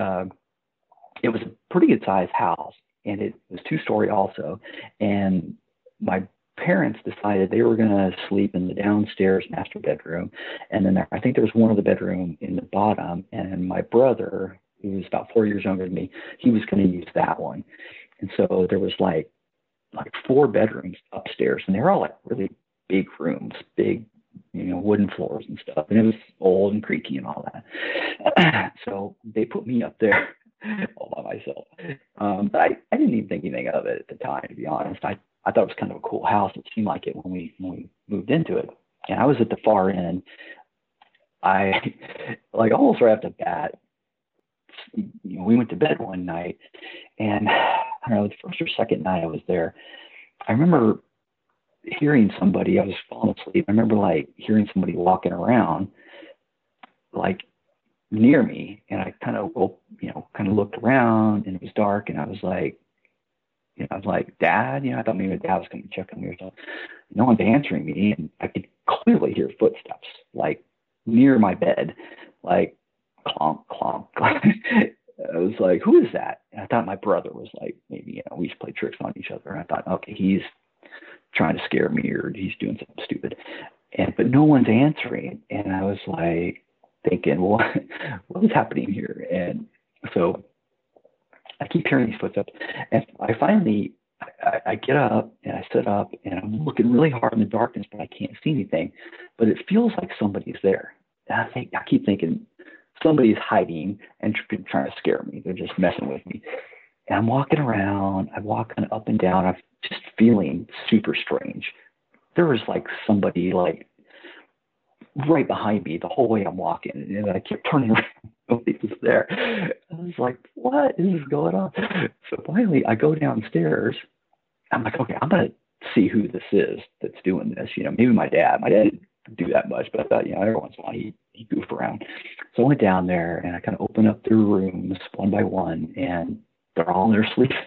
it was a pretty good sized house, and it was 2-story also. And my parents decided they were going to sleep in the downstairs master bedroom. And then I think there was one other bedroom in the bottom. And my brother, who was about 4 years younger than me, he was going to use that one. And so there was like 4 bedrooms upstairs, and they were all like really big rooms, big, wooden floors and stuff. And it was old and creaky and all that. So they put me up there all by myself. But I didn't even think anything of it at the time, to be honest. I thought it was kind of a cool house. It seemed like it when we moved into it. And I was at the far end. I almost right off the bat, we went to bed one night, and I don't know, the first or second night I was there, I remember hearing somebody. I was falling asleep. I remember hearing somebody walking around near me, and I kind of looked around, and it was dark, and I was like, Dad, I thought maybe Dad was going to check on me or something. No one's answering me, and I could clearly hear footsteps near my bed, clomp, clomp. I was like, who is that? And I thought my brother was maybe, we used to play tricks on each other. And I thought, okay, he's trying to scare me, or he's doing something stupid. But no one's answering. And I was thinking, well, what is happening here? And so I keep hearing these footsteps. And I finally, I get up and I sit up, and I'm looking really hard in the darkness, but I can't see anything. But it feels like somebody's there. And I keep thinking, somebody's hiding and trying to scare me. They're just messing with me. And I'm walking around. I'm walking up and down. I'm just feeling super strange. There was somebody right behind me the whole way I'm walking. And I kept turning around. Nobody was there. I was like, what is going on? So finally I go downstairs. I'm like, okay, I'm going to see who this is that's doing this. Maybe my dad. My dad didn't do that much, but I thought, every once in a while he goofed around. So I went down there, and I kind of opened up their rooms one by one, and they're all in their sleeping.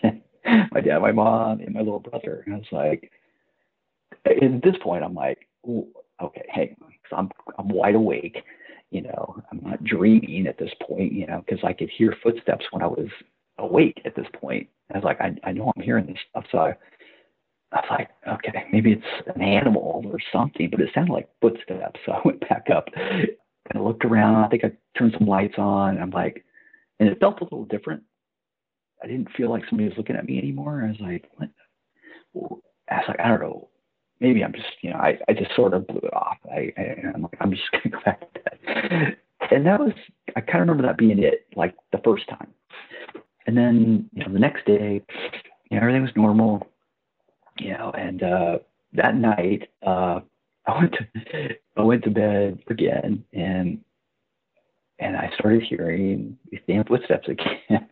my dad, my mom, and my little brother. And I was like, at this point, I'm like, okay, hang on, 'cause I'm wide awake. I'm not dreaming at this point, because I could hear footsteps when I was awake at this point. I was like, I know I'm hearing this stuff. So I was like, okay, maybe it's an animal or something, but it sounded like footsteps. So I went back up and I looked around. I think I turned some lights on. I'm like, and it felt a little different. I didn't feel like somebody was looking at me anymore. I was like, what? I was like, I don't know. Maybe I'm just, I just sort of blew it off. I'm like, I'm just going to go back to bed. And I kind of remember that being it, like the first time. And then, the next day, everything was normal, and that night, I went to bed again, and I started hearing these damn footsteps again.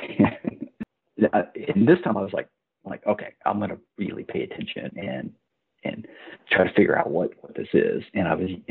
And this time I was like, okay, I'm going to really pay attention and try to figure out what this is. And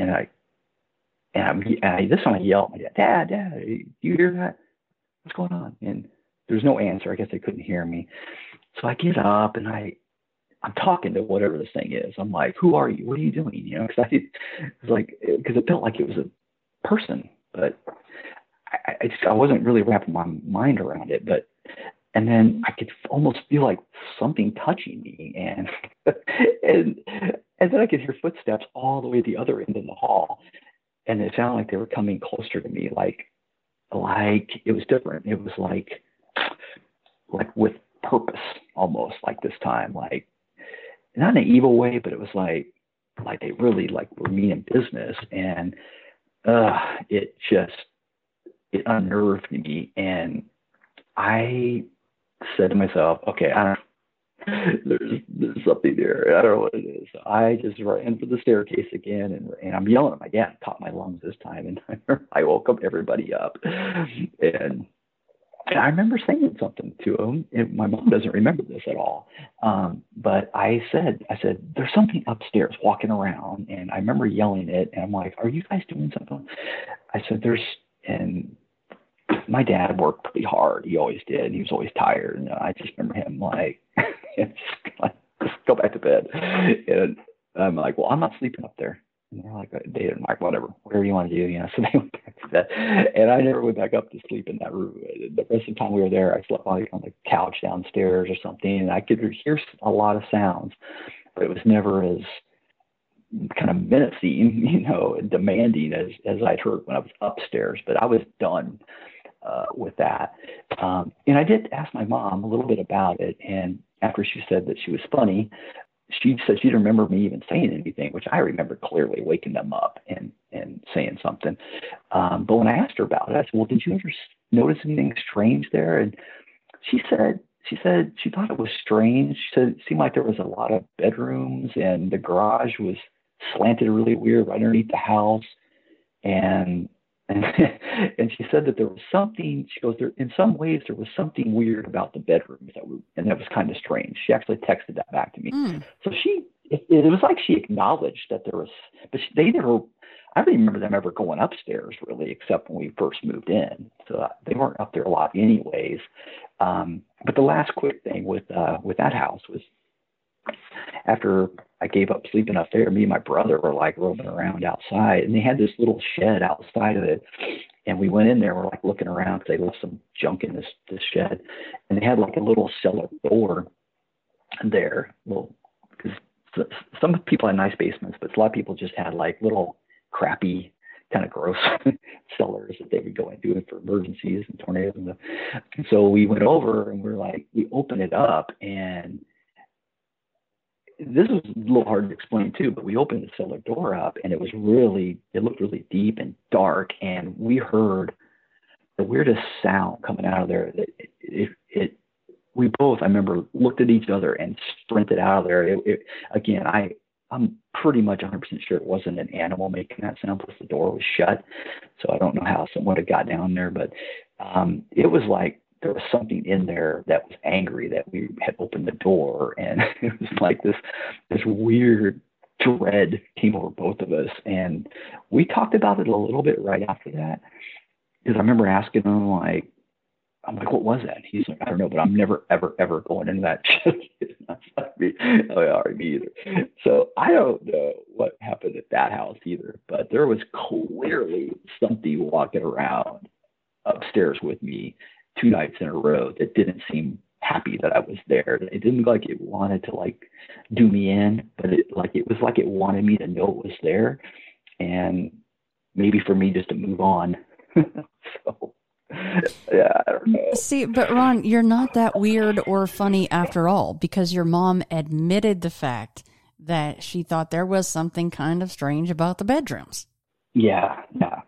this time I yelled at my dad, Dad, do you hear that? What's going on? And there's no answer. I guess they couldn't hear me. So I get up and I'm talking to whatever this thing is. I'm like, who are you? What are you doing? Because it felt like it was a person, but I wasn't really wrapping my mind around it. And then I could almost feel like something touching me, and then I could hear footsteps all the way at the other end of the hall, and it sounded like they were coming closer to me, like it was different. It was like with purpose, almost, like this time, like not in an evil way, but it was like they really were meaning business, and it unnerved me, and I said to myself, okay, there's something there. I don't know what it is. So I just ran for the staircase again, and I'm yelling at my dad, top my lungs this time, and I woke up everybody up, and I remember saying something to him. And my mom doesn't remember this at all, but I said, there's something upstairs walking around, and I remember yelling it, and I'm like, are you guys doing something? I said, and my dad worked pretty hard. He always did. He was always tired. And I just remember him just go back to bed. And I'm like, well, I'm not sleeping up there. And they're like, whatever you want to do. So they went back to bed. And I never went back up to sleep in that room. The rest of the time we were there, I slept on the couch downstairs or something. And I could hear a lot of sounds, but it was never as kind of menacing, and demanding as I'd heard when I was upstairs. But I was done with that. And I did ask my mom a little bit about it. And after she said that she was funny, she said she didn't remember me even saying anything, which I remember clearly waking them up and saying something. But when I asked her about it, I said, well, did you ever notice anything strange there? And she said she thought it was strange. She said it seemed like there was a lot of bedrooms, and the garage was slanted really weird right underneath the house. And she said that there was something, she goes, in some ways there was something weird about the bedrooms and that was kind of strange. She actually texted that back to me. So it was like she acknowledged that there was, but I don't remember them ever going upstairs really, except when we first moved in. So they weren't up there a lot anyways. But the last quick thing with that house was, after I gave up sleeping up there, me and my brother were roaming around outside, and they had this little shed outside of it. And we went in there, we're looking around because they left some junk in this shed, and they had a little cellar door there. Well, because some people had nice basements, but a lot of people just had little crappy, kind of gross cellars that they would go into for emergencies and tornadoes and stuff. And so we went over and we opened it up, and this was a little hard to explain too, but we opened the cellar door up, and it looked really deep and dark, and we heard the weirdest sound coming out of there. We both, I remember, looked at each other and sprinted out of there. Again, I'm pretty much 100% sure it wasn't an animal making that sound, plus the door was shut, so I don't know how someone had got down there, but it was like there was something in there that was angry that we had opened the door, and it was this weird dread came over both of us. And we talked about it a little bit right after that, because I remember asking them I'm like, what was that? He's like, I don't know, but I'm never, ever, ever going into that shit. I mean, oh, yeah, me either. So I don't know what happened at that house either, but there was clearly something walking around upstairs with me 2 nights in a row that didn't seem happy that I was there. It didn't look like it wanted to like do me in, but it was like it wanted me to know it was there, and maybe for me just to move on. So yeah, I don't know. See, but Ron, you're not that weird or funny after all, because your mom admitted the fact that she thought there was something kind of strange about the bedrooms. Yeah.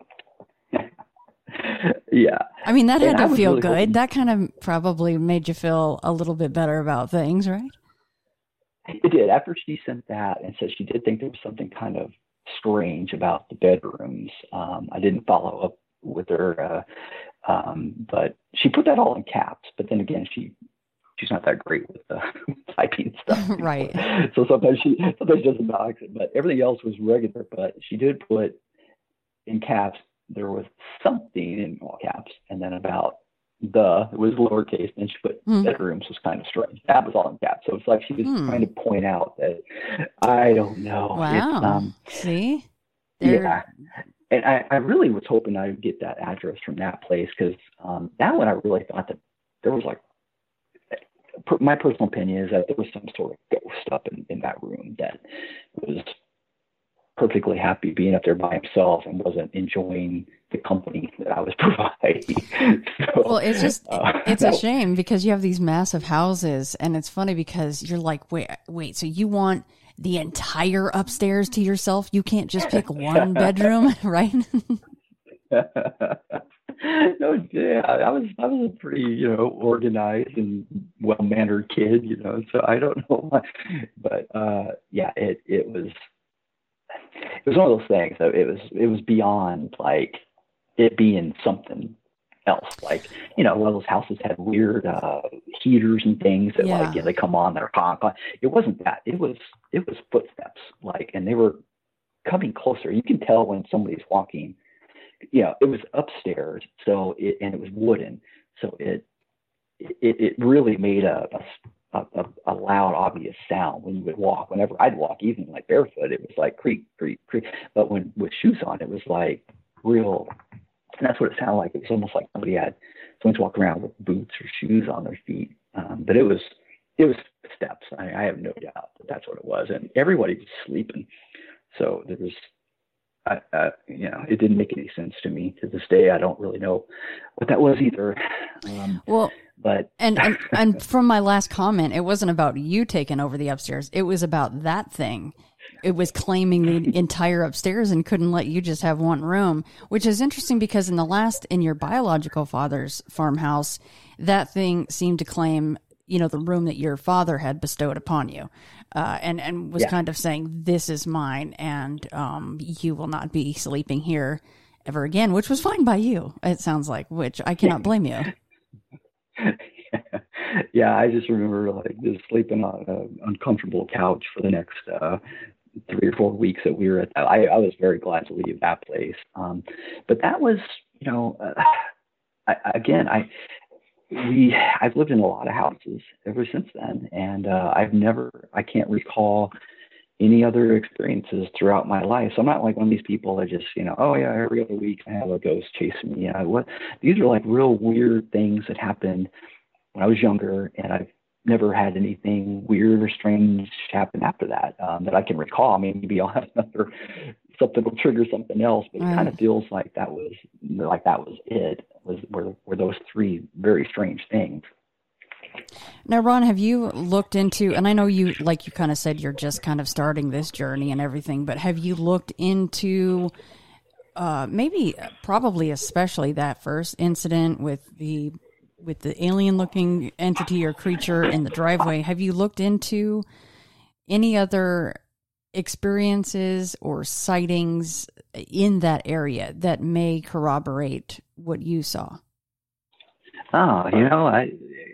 Yeah. I mean, that had to feel really good. hoping, that kind of probably made you feel a little bit better about things, right? it did. After she sent that and said she did think there was something kind of strange about the bedrooms, I didn't follow up with her, but she put that all in caps. But then again, she's not that great with typing stuff. Right. So sometimes she doesn't box it, but everything else was regular. But she did put in caps, there was something in all caps, and then about it was lowercase, and she put bedrooms was kind of strange. That was all in caps. So it's like she was trying to point out that I don't know. Wow. See? Yeah. And I really was hoping I would get that address from that place, because that one I really thought that there was like, my personal opinion is that there was some sort of ghost up in that room that was perfectly happy being up there by himself and wasn't enjoying the company that I was providing. So, well, it's just, it's a shame, because you have these massive houses, and it's funny because you're like, wait, so you want the entire upstairs to yourself? You can't just pick one bedroom, right? No, yeah, I was a pretty, organized and well-mannered kid, so I don't know why. But yeah, it was one of those things. So it was beyond like it being something else. Like, one of those houses had weird heaters and things that like, they come on, they're honk. It wasn't that. It was footsteps, like, and they were coming closer. You can tell when somebody's walking. It was upstairs, so it was wooden, so it really made a loud, obvious sound when you would walk. Whenever I'd walk, even like barefoot, it was like creak, creak, creak. But when with shoes on, it was like real. And that's what it sounded like. It was almost like someone's walking around with boots or shoes on their feet. But it was steps. I have no doubt that that's what it was. And everybody was sleeping, so there was. It didn't make any sense to me. To this day, I don't really know what that was either. But and from my last comment, it wasn't about you taking over the upstairs. It was about that thing. It was claiming the entire upstairs and couldn't let you just have one room, which is interesting because in your biological father's farmhouse, that thing seemed to claim, the room that your father had bestowed upon you. And was kind of saying, this is mine, and you will not be sleeping here ever again, which was fine by you, it sounds like, which I cannot blame you. Yeah, I just remember like just sleeping on an uncomfortable couch for the next 3 or 4 weeks that we were at that. I was very glad to leave that place. But that was, I've lived in a lot of houses ever since then, and I can't recall any other experiences throughout my life. So I'm not like one of these people that just, oh yeah, every other week I have a ghost chasing me. These are like real weird things that happened when I was younger, and I've never had anything weird or strange happen after that that I can recall. I mean, maybe I'll have something will trigger something else, but it kind of feels like that was it. Were those 3 very strange things. Now, Ron, have you looked into, and I know you, like you kind of said, you're just kind of starting this journey and everything, but have you looked into probably especially that first incident with the alien-looking entity or creature in the driveway? Have you looked into any other experiences or sightings in that area that may corroborate what you saw? Oh, I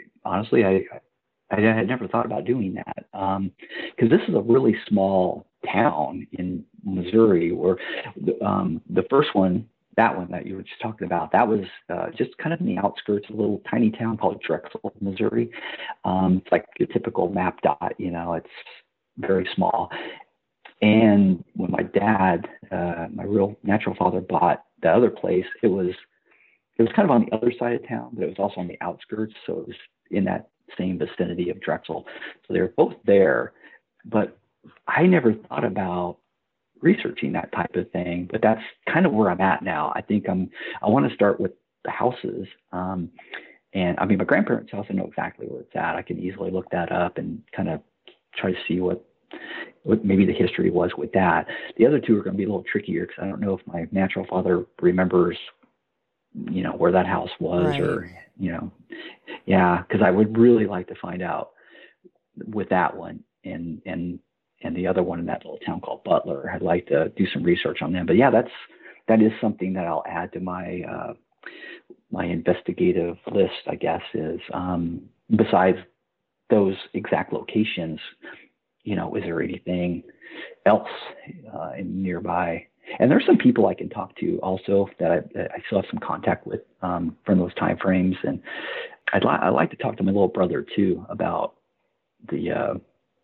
had never thought about doing that, because this is a really small town in Missouri, where the first one that one that you were just talking about, that was just kind of in the outskirts of a little tiny town called Drexel, Missouri. It's like a typical map dot, it's very small. And when my dad, my real natural father, bought the other place, it was kind of on the other side of town, but it was also on the outskirts. So it was in that same vicinity of Drexel. So they were both there, but I never thought about researching that type of thing, but that's kind of where I'm at now. I think I want to start with the houses. And I mean, my grandparents' house, I know exactly where it's at. I can easily look that up and kind of try to see what maybe the history was with that. The other two are going to be a little trickier because I don't know if my natural father remembers, where that house was, right. Or, because I would really like to find out with that one and the other one in that little town called Butler. I'd like to do some research on them. But yeah, that is something that I'll add to my my investigative list, I guess, is besides those exact locations, is there anything else in nearby? And there's some people I can talk to also that I still have some contact with from those time frames. And I'd like to talk to my little brother too about the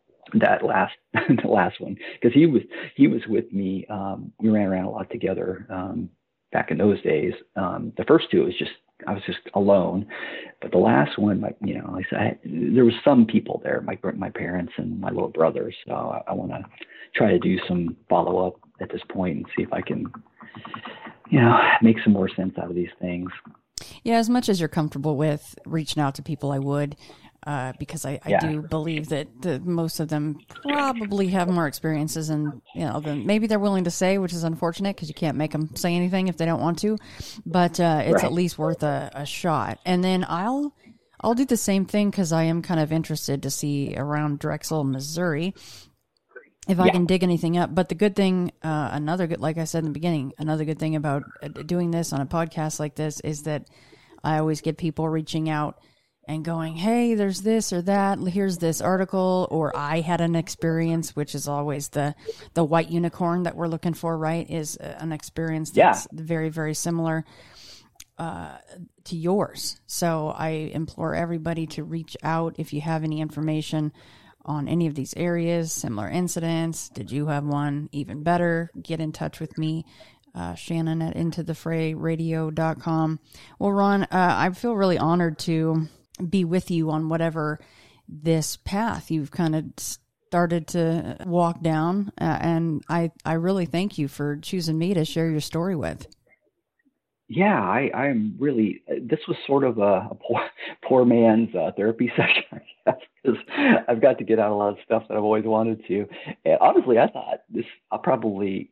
last one, because he was with me. We ran around a lot together back in those days. The first two I was just alone, but the last one, like I said, there was some people there, my parents and my little brother. So I want to try to do some follow up at this point and see if I can, make some more sense out of these things. Yeah, as much as you're comfortable with reaching out to people, I would. Because I do believe that most of them probably have more experiences than maybe they're willing to say, which is unfortunate because you can't make them say anything if they don't want to. But it's right. At least worth a shot. And then I'll do the same thing because I am kind of interested to see around Drexel, Missouri, if I can dig anything up. But the good thing, like I said in the beginning, another good thing about doing this on a podcast like this is that I always get people reaching out and going, hey, there's this or that, here's this article, or I had an experience, which is always the white unicorn that we're looking for, right, is an experience that's very, very similar to yours. So I implore everybody to reach out if you have any information on any of these areas, similar incidents. Did you have one? Even better, get in touch with me. Shannon at intothefrayradio.com. Well, Ron, I feel really honored to be with you on whatever this path you've kind of started to walk down. And I really thank you for choosing me to share your story with. Yeah, I'm really, this was sort of a poor man's therapy session, I guess, because I've got to get out a lot of stuff that I've always wanted to. And honestly, I thought I'll probably,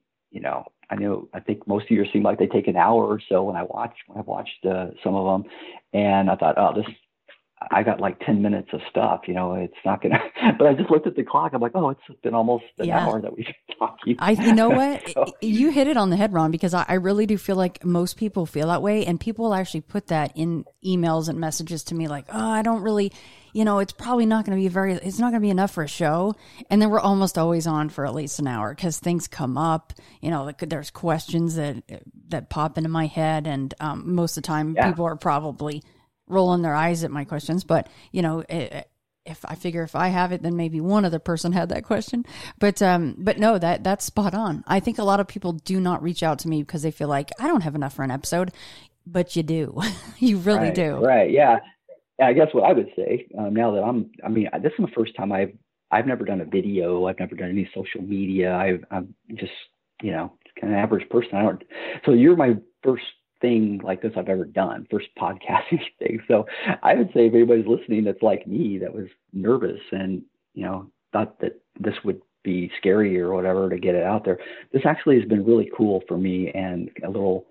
I think most of yours seem like they take an hour or so when I've watched some of them. And I thought, I got like 10 minutes of stuff, it's not going to, but I just looked at the clock. I'm like, it's been almost an hour that we've been talking. You know what? So, you hit it on the head, Ron, because I really do feel like most people feel that way. And people actually put that in emails and messages to me like, I don't really, it's probably not going to be it's not going to be enough for a show. And then we're almost always on for at least an hour because things come up, there's questions that pop into my head. And most of the time people are probably rolling their eyes at my questions, but if I have it, then maybe one other person had that question, but no, that's spot on. I think a lot of people do not reach out to me because they feel like I don't have enough for an episode, but you do. You really do. Right. Yeah. I guess what I would say now that this is the first time I've never done a video. I've never done any social media. I'm just, kind of average person. So you're my first thing like this I've ever done, first podcasting thing. So I would say if anybody's listening that's like me, that was nervous and, thought that this would be scary or whatever to get it out there, this actually has been really cool for me and a little,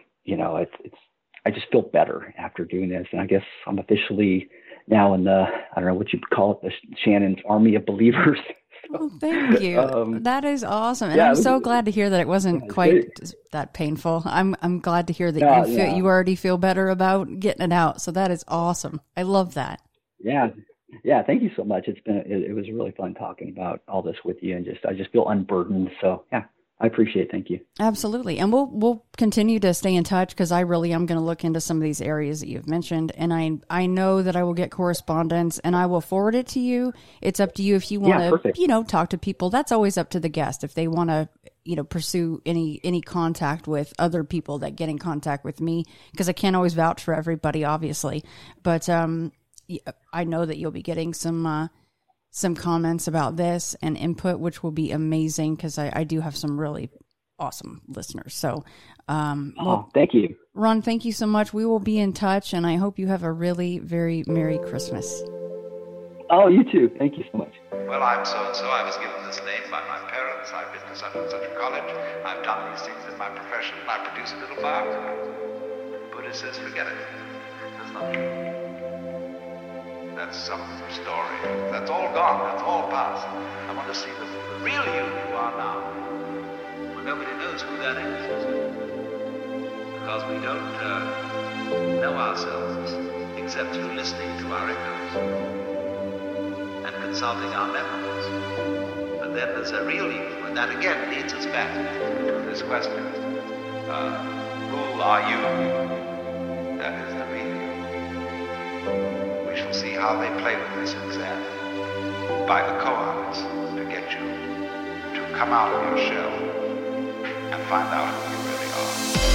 I just feel better after doing this. And I guess I'm officially now in the, I don't know what you'd call it, the Shannon's Army of Believers. Well, thank you. That is awesome. And I'm so glad to hear that it wasn't quite that painful. I'm glad to hear that you already feel better about getting it out. So that is awesome. I love that. Yeah. Yeah. Thank you so much. It was really fun talking about all this with you and I just feel unburdened. So yeah, I appreciate it. Thank you. Absolutely. And we'll continue to stay in touch, because I really am going to look into some of these areas that you've mentioned. And I know that I will get correspondence, and I will forward it to you. It's up to you if you want to, talk to people. That's always up to the guest. If they want to, pursue any contact with other people that get in contact with me, because I can't always vouch for everybody, obviously. But I know that you'll be getting some comments about this and input, which will be amazing, because I do have some really awesome listeners. So, thank you. Ron, thank you so much. We will be in touch, and I hope you have a really very Merry Christmas. Oh, you too. Thank you so much. Well, I'm so-and-so. I was given this name by my parents. I've been to such and such a college. I've done these things in my profession. I produce a little biography. Buddha says, forget it. That's not true. That's some story. That's all gone. That's all past. I want to see the real you are now. Well, nobody knows who that is. Because we don't know ourselves except through listening to our echoes and consulting our memories. But then there's a real you, and that again leads us back to this question. Who are you? That is the real you. We shall see how they play with this exam by the koans to get you to come out of your shell and find out who you really are.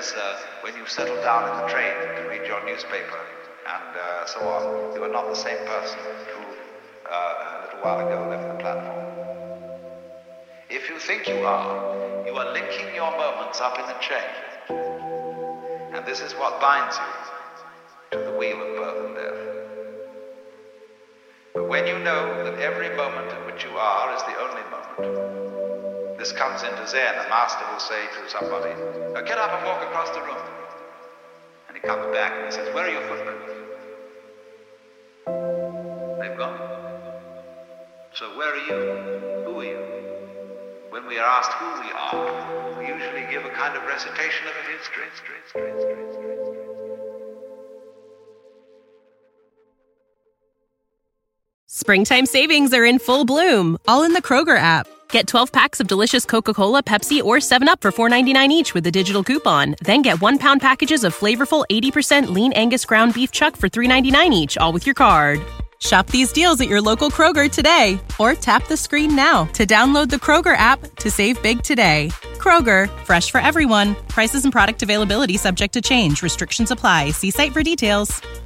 as when you settle down in the train to read your newspaper and so on. You are not the same person who a little while ago left the platform. If you think you are linking your moments up in a chain. And this is what binds you to the wheel of birth and death. But when you know that every moment in which you are is the only moment, this comes into Zen. A master will say to somebody, get up and walk across the room. And he comes back and he says, where are your footprints? They've gone. So where are you? Who are you? When we are asked who we are, we usually give a kind of recitation of a history. Springtime savings are in full bloom, all in the Kroger app. Get 12 packs of delicious Coca-Cola, Pepsi, or 7-Up for $4.99 each with a digital coupon. Then get 1-pound packages of flavorful 80% lean Angus ground beef chuck for $3.99 each, all with your card. Shop these deals at your local Kroger today, or tap the screen now to download the Kroger app to save big today. Kroger, fresh for everyone. Prices and product availability subject to change. Restrictions apply. See site for details.